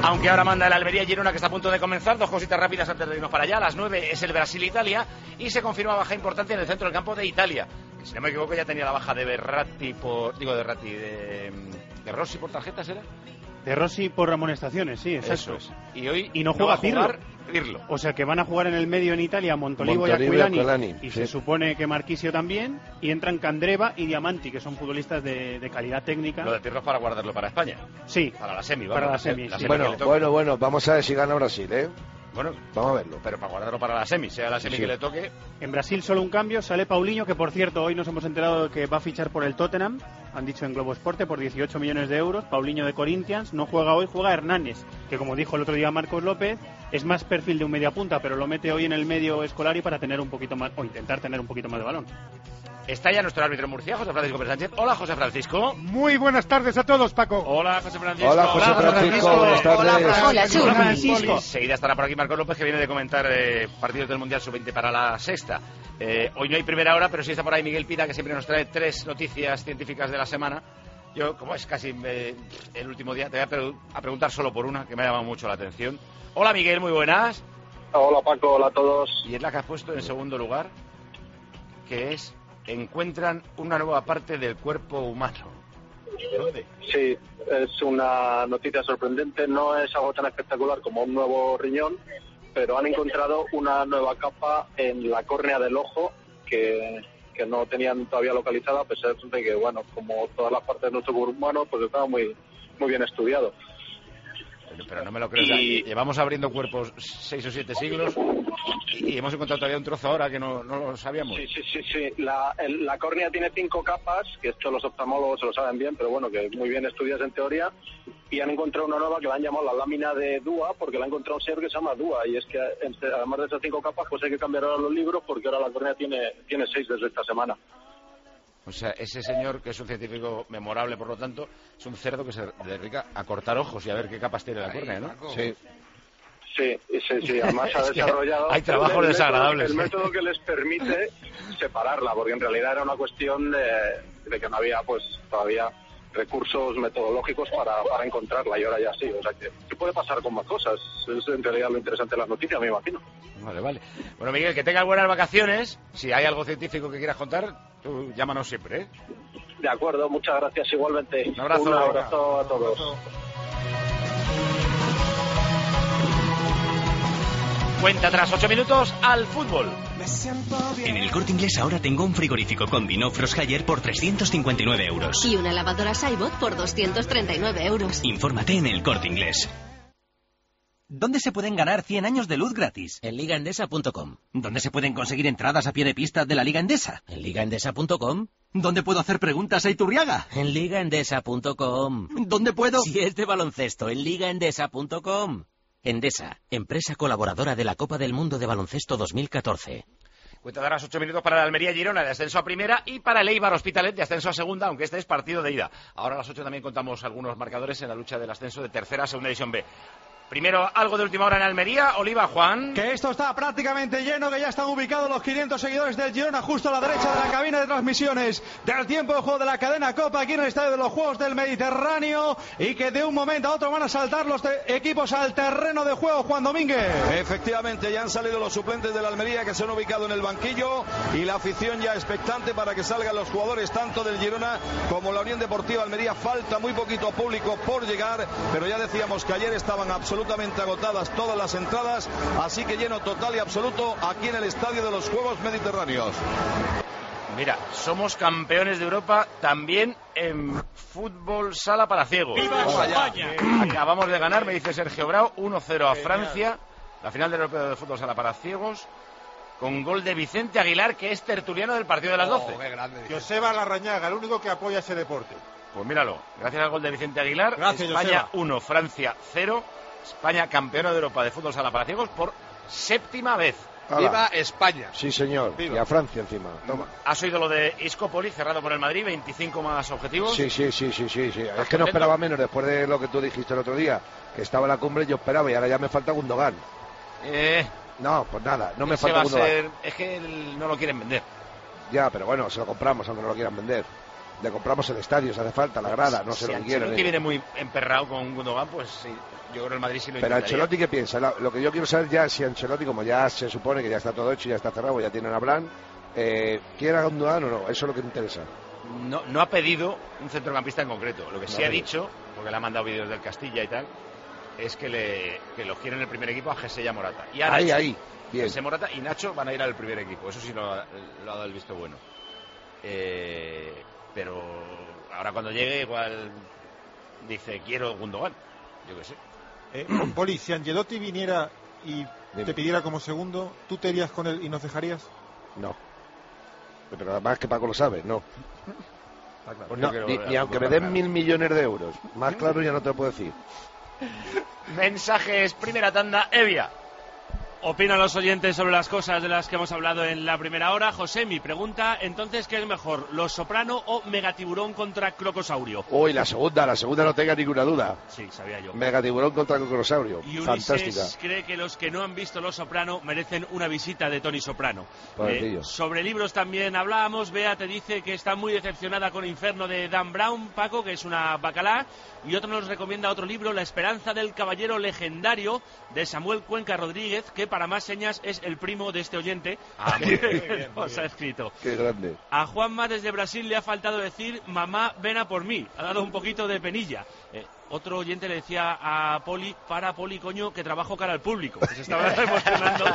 Aunque ahora manda el Almería-Girona, que está a punto de comenzar. Dos cositas rápidas antes de irnos para allá. A las nueve es el Brasil-Italia y se confirma baja importante en el centro del campo de Italia. Que, si no me equivoco, ya tenía la baja de Berratti por... Digo, de Berratti, de, de Rossi por tarjetas, ¿era? De Rossi por amonestaciones, sí, exacto. Eso es. Y hoy y no no juega va a jugar Pirlo. Pirlo. O sea que van a jugar en el medio en Italia Montolivo, Montolivo y Aquilani. y Aquilani, Y sí. se supone que Marquisio también. Y entran Candreva y Diamanti, que son futbolistas de, de calidad técnica. Lo de Pirlo es para guardarlo para España. Sí. Para la semi, vamos. Para la semi, la sí. semi Bueno, que le toque. bueno, bueno, vamos a ver si gana Brasil, ¿eh? Bueno, vamos a verlo. Pero para guardarlo para la semi, sea la semi Sí. que le toque. En Brasil solo un cambio, sale Paulinho, que por cierto hoy nos hemos enterado de que va a fichar por el Tottenham, han dicho en Globo Esporte, por dieciocho millones de euros. Paulinho de Corinthians, no juega hoy, juega Hernández, que como dijo el otro día Marcos López, es más perfil de un mediapunta, pero lo mete hoy en el medio escolar y para tener un poquito más, o intentar tener un poquito más de balón. Está ya nuestro árbitro en Murcia, José Francisco Pérez Sánchez. Hola, José Francisco. Muy buenas tardes a todos, Paco. Hola, José Francisco. Hola, José Francisco. Buenas tardes. Hola, José Francisco. Enseguida estará por aquí Marcos López, que viene de comentar eh, partidos del Mundial sub veinte para la sexta. Eh, hoy no hay primera hora, pero sí está por ahí Miguel Pita, que siempre nos trae tres noticias científicas de la semana. Yo, como es casi eh, el último día, te voy a, pre- a preguntar solo por una, que me ha llamado mucho la atención. Hola, Miguel, muy buenas. Hola, Paco, hola a todos. Y es la que has puesto en segundo lugar, que es: encuentran una nueva parte del cuerpo humano. ¿Dónde? Sí, es una noticia sorprendente. No es algo tan espectacular como un nuevo riñón, pero han encontrado una nueva capa en la córnea del ojo que, que no tenían todavía localizada, a pesar de que, bueno, como todas las partes de nuestro cuerpo humano, pues estaba muy, muy bien estudiado. Pero, pero no me lo creo. O sea, Y- llevamos abriendo cuerpos seis o siete siglos y, y hemos encontrado todavía un trozo ahora que no, no lo sabíamos. Sí, sí, sí, sí. La, el- la córnea tiene cinco capas, que esto los oftalmólogos se lo saben bien, pero bueno, que muy bien estudiadas en teoría, y han encontrado una nueva que la han llamado la lámina de Dúa, porque la ha encontrado un señor que se llama Dúa, y es que entre- además de esas cinco capas, pues hay que cambiar ahora los libros, porque ahora la córnea tiene, tiene seis desde esta semana. O sea, ese señor, que es un científico memorable, por lo tanto, es un cerdo que se dedica a cortar ojos y a ver qué capas tiene la córnea, ¿no? Sí. Sí, sí, sí, además ha Es que desarrollado... hay trabajos el- el desagradables. Método, el método que les permite separarla, porque en realidad era una cuestión de, de que no había, pues, todavía recursos metodológicos para, para encontrarla, y ahora ya sí. O sea, que, ¿qué puede pasar con más cosas? Es en realidad lo interesante de las noticias, me imagino. Vale, vale. Bueno, Miguel, que tengas buenas vacaciones. Si hay algo científico que quieras contar, tú llámanos siempre, ¿eh? De acuerdo, muchas gracias igualmente. Un abrazo. Un abrazo a todos. Cuenta tras ocho minutos al fútbol. En el Corte Inglés ahora tengo un frigorífico con vino Frost Haier por trescientos cincuenta y nueve euros. Y una lavadora Saibot por doscientos treinta y nueve euros. Infórmate en el Corte Inglés. ¿Dónde se pueden ganar cien años de luz gratis? En liga endesa punto com. ¿Dónde se pueden conseguir entradas a pie de pista de la Liga Endesa? En liga endesa punto com. ¿Dónde puedo hacer preguntas a Iturriaga? En liga endesa punto com. ¿Dónde puedo...? Si es de baloncesto, en liga endesa punto com. Endesa, empresa colaboradora de la Copa del Mundo de Baloncesto dos mil catorce. Cuenta de las ocho minutos para el Almería Girona de ascenso a primera y para el Eibar Hospitalet de ascenso a segunda, aunque este es partido de ida. Ahora a las ocho también contamos algunos marcadores en la lucha del ascenso de tercera a segunda división B. Primero, algo de última hora en Almería. Oliva, Juan. Que esto está prácticamente lleno, que ya están ubicados los quinientos seguidores del Girona justo a la derecha de la cabina de transmisiones del tiempo de juego de la cadena Copa aquí en el Estadio de los Juegos del Mediterráneo, y que de un momento a otro van a saltar los equipos al terreno de juego. Juan Domínguez. Efectivamente, ya han salido los suplentes del Almería, que se han ubicado en el banquillo, y la afición ya expectante para que salgan los jugadores tanto del Girona como la Unión Deportiva Almería. Falta muy poquito público por llegar, pero ya decíamos que ayer estaban absolutamente agotadas todas las entradas, así que lleno total y absoluto aquí en el Estadio de los Juegos Mediterráneos. Mira, somos campeones de Europa también en fútbol sala para ciegos. ¡Viva España! Acabamos de ganar, me dice Sergio Brau, uno cero a Francia, la final del Europeo de Fútbol Sala para Ciegos, con gol de Vicente Aguilar, que es tertuliano del partido de las doce. Oh, Joseba Larrañaga, el único que apoya ese deporte. Pues míralo, gracias al gol de Vicente Aguilar, Gracias, España Joseba. uno, Francia cero, España campeona de Europa de Fútbol Sala para Ciegos por séptima vez. Hala. ¡Viva España! Sí, señor. Viva. Y a Francia encima. Toma. ¿Has oído lo de Isco Poli, cerrado por el Madrid, veinticinco más objetivos? Sí, sí, sí, sí, sí, sí. Es que no contento? esperaba menos después de lo que tú dijiste el otro día, que estaba en la cumbre, yo esperaba, y ahora ya me falta Gundogan. Eh, No, pues nada, no me ese falta va a Gundogan. ser, es que el- no lo quieren vender. Ya, pero bueno, se lo compramos, aunque no lo quieran vender. Le compramos el estadio, si hace falta, la grada, no sé si lo que quieren. Ancelotti viene muy emperrado con Gundogan, pues sí, yo creo que el Madrid sí lo Pero intentaría. Ancelotti, ¿qué piensa? Lo, lo que yo quiero saber ya es si Ancelotti, como ya se supone que ya está todo hecho, ya está cerrado, ya tienen a Blanc, eh, ¿quiere a Gundogan o no? Eso es lo que me interesa. No, no ha pedido un centrocampista en concreto. Lo que sí No, ha pero- dicho, porque le ha mandado vídeos del Castilla y tal, es que le que lo quiere en el primer equipo a Jesse y a Morata. Y a Ahí, Nacho. ahí, bien. Jesse, Morata y Nacho van a ir al primer equipo. Eso sí lo ha, lo ha dado el visto bueno. Eh, pero ahora cuando llegue igual dice quiero Gundogan. Yo qué sé. Eh, Poli, si Ancelotti viniera y te pidiera como segundo, ¿tú te irías con él y nos dejarías? No. Pero además que Paco lo sabe, no. Pues No, yo quiero ni, ver a ni aunque me Gundogan. den mil millones de euros. Más claro ya no te lo puedo decir. Mensajes, primera tanda, Evia. Opinan los oyentes sobre las cosas de las que hemos hablado en la primera hora. José, mi pregunta, entonces, ¿qué es mejor, Los Soprano o Megatiburón contra Crocosaurio? Uy, la segunda, la segunda no tenga ninguna duda. Sí, sabía yo. Megatiburón contra Crocosaurio. Y Fantástica. Ulises cree que los que no han visto Los Soprano merecen una visita de Tony Soprano. Pobrecillo. Sobre libros también hablábamos. Bea te dice que está muy decepcionada con Inferno de Dan Brown, Paco, que es una bacalá. Y otro nos recomienda otro libro, La Esperanza del Caballero Legendario, de Samuel Cuenca Rodríguez, que para más señas es el primo de este oyente. Ah, que muy bien, muy bien, muy nos ha bien. escrito. Qué grande. A Juanma desde Brasil le ha faltado decir mamá, ven a por mí. Ha dado un poquito de penilla. Eh, otro oyente le decía a Poli, para Poli, coño, que trabajo cara al público. Que se estaba emocionando.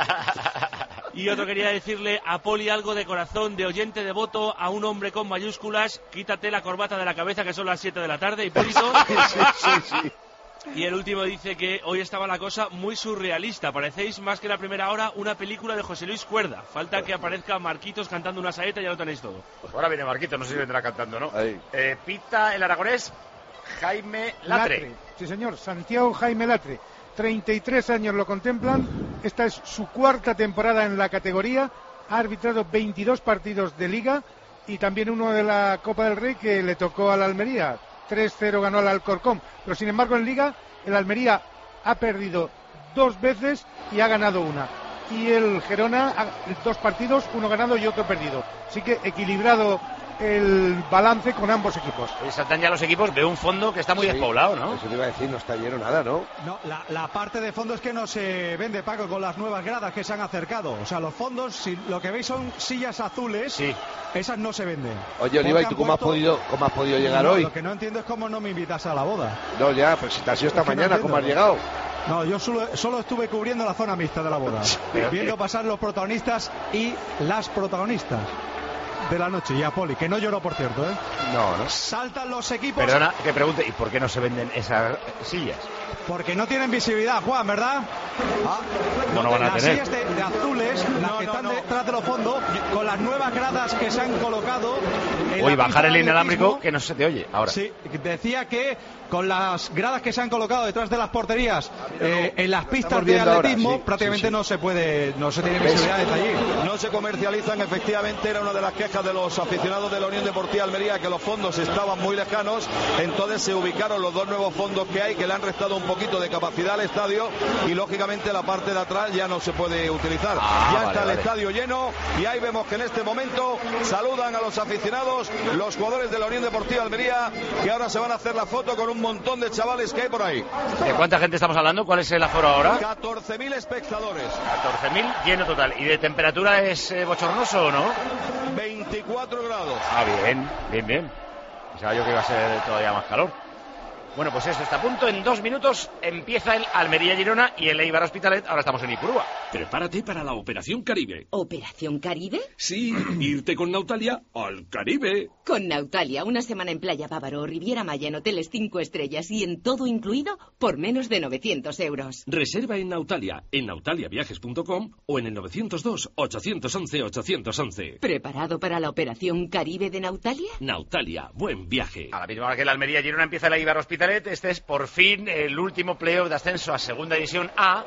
Y otro quería decirle a Poli algo de corazón, de oyente devoto, a un hombre con mayúsculas, quítate la corbata de la cabeza que son las siete de la tarde, Hipólito. Sí, sí, sí. Y el último dice que hoy estaba la cosa muy surrealista. Parecéis más que la primera hora una película de José Luis Cuerda. Falta que aparezca Marquitos cantando una saeta y ya lo tenéis todo. Pues ahora viene Marquito, no sé si vendrá cantando, ¿no? Eh, pita el aragonés, Jaime Latre. Sí, señor, Santiago Jaime Latre. treinta y tres años lo contemplan. Esta es su cuarta temporada en la categoría. Ha arbitrado veintidós partidos de Liga y también uno de la Copa del Rey que le tocó al Almería. tres cero ganó al Alcorcón. Pero sin embargo en Liga el Almería ha perdido dos veces y ha ganado una. Y el Gerona, ha- dos partidos, uno ganado y otro perdido. Así que equilibrado el balance con ambos equipos. Hoy saltan ya los equipos, veo un fondo que está muy Sí, despoblado, ¿no? Eso te iba a decir, no está lleno nada, ¿no? No, la, la parte de fondo es que no se vende, Paco, con las nuevas gradas que se han acercado. O sea, los fondos, si lo que veis son sillas azules, Sí. esas no se venden. Oye, Oliva, ¿y Porque tú han cómo has puesto- podido, cómo has podido llegar No, hoy? Lo que no entiendo es cómo no me invitas a la boda. No, ya, pero si te has ido esta Es que no mañana, entiendo. ¿cómo has llegado? No, yo solo, solo estuve cubriendo la zona mixta de la boda, viendo pasar los protagonistas y las protagonistas de la noche. Y a Poli, que no lloró, por cierto, ¿eh? No, no. Saltan los equipos. Perdona que pregunte, ¿y por qué no se venden esas sillas? Porque no tienen visibilidad, Juan, ¿verdad? Ah, ¿Cómo no van a las tener? sillas de, de azules, las que están detrás de los fondos, con las nuevas gradas que se han colocado. en Uy, la bajar pista el de inalámbrico atletismo. que no se te oye ahora. Sí, decía que con las gradas que se han colocado detrás de las porterías eh, en las pistas de viendo ahora, atletismo, sí, prácticamente sí, sí. no se puede, no se tiene visibilidad desde allí. No se comercializan, efectivamente, era una de las quejas de los aficionados de la Unión Deportiva Almería, que los fondos estaban muy lejanos, entonces se ubicaron los dos nuevos fondos que hay, que le han restado un poquito de capacidad al estadio, y lógicamente la parte de atrás ya no se puede utilizar. Ah, ya vale, está el vale. estadio lleno, y ahí vemos que en este momento saludan a los aficionados, los jugadores de la Unión Deportiva Almería, que ahora se van a hacer la foto con un montón de chavales que hay por ahí. ¿De cuánta gente estamos hablando? ¿Cuál es el aforo ahora? catorce mil espectadores. catorce mil lleno total. ¿Y de temperatura es eh, bochornoso o no? veinticuatro grados. Ah, bien, bien, bien. Pensaba yo que iba a ser todavía más calor. Bueno, pues esto está a punto. En dos minutos empieza el Almería-Girona y el Eibar Hospitalet. Ahora estamos en Ipurúa. Prepárate para la Operación Caribe. ¿Operación Caribe? Sí, irte con Nautalia al Caribe. Con Nautalia, una semana en Playa Bávaro o Riviera Maya en hoteles cinco estrellas y en todo incluido por menos de novecientos euros. Reserva en Nautalia, en nautaliaviajes punto com o en el novecientos dos, ochocientos once, ochocientos once. ¿Preparado para la Operación Caribe de Nautalia? Nautalia, buen viaje. A la misma hora que el Almería-Girona empieza el Eibar Hospitalet, este es por fin el último playoff de ascenso a Segunda División A.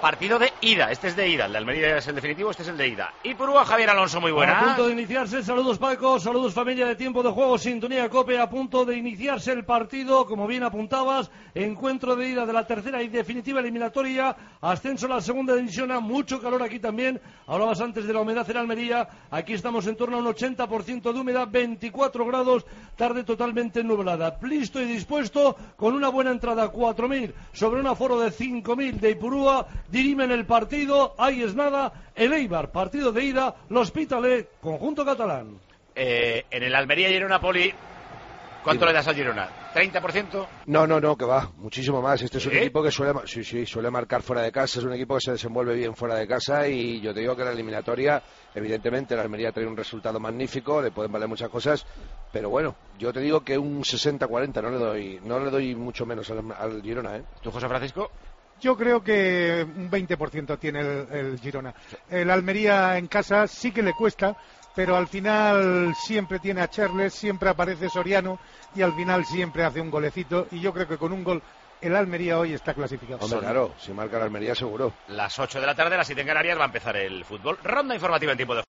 Partido de ida, este es de ida, el de Almería es el definitivo, este es el de ida. Y Purúa, Javier Alonso, muy buena. A punto de iniciarse, saludos Paco, saludos familia de Tiempo de Juego, sintonía Cope, a punto de iniciarse el partido, como bien apuntabas, encuentro de ida de la tercera y definitiva eliminatoria, ascenso a la segunda división, a mucho calor aquí también, hablabas antes de la humedad en Almería, aquí estamos en torno a un ochenta por ciento de humedad, veinticuatro grados, tarde totalmente nublada, listo y dispuesto, con una buena entrada, cuatro mil, sobre un aforo de cinco mil de Ipurúa, dirimen el partido, ahí es nada, el Eibar, partido de ida, l'Hospitalet, conjunto catalán. Eh, en el Almería Girona, Poli, ¿cuánto Dime. le das al Girona? ¿treinta por ciento? No, no, no, que va, muchísimo más. Este es un ¿Sí? equipo que suele, sí, sí, suele marcar fuera de casa, es un equipo que se desenvuelve bien fuera de casa y yo te digo que la eliminatoria, evidentemente, la Almería trae un resultado magnífico, le pueden valer muchas cosas, pero bueno, yo te digo que un sesenta cuarenta, no le doy, no le doy mucho menos al, al Girona, ¿eh? ¿Tú, José Francisco? Yo creo que un veinte por ciento tiene el, el Girona. El Almería en casa sí que le cuesta, pero al final siempre tiene a Charles, siempre aparece Soriano y al final siempre hace un golecito y yo creo que con un gol el Almería hoy está clasificado. Hombre, claro, si marca la Almería seguro. Las ocho de la tarde, las siete en Canarias, va a empezar el fútbol. Ronda informativa en Tiempo de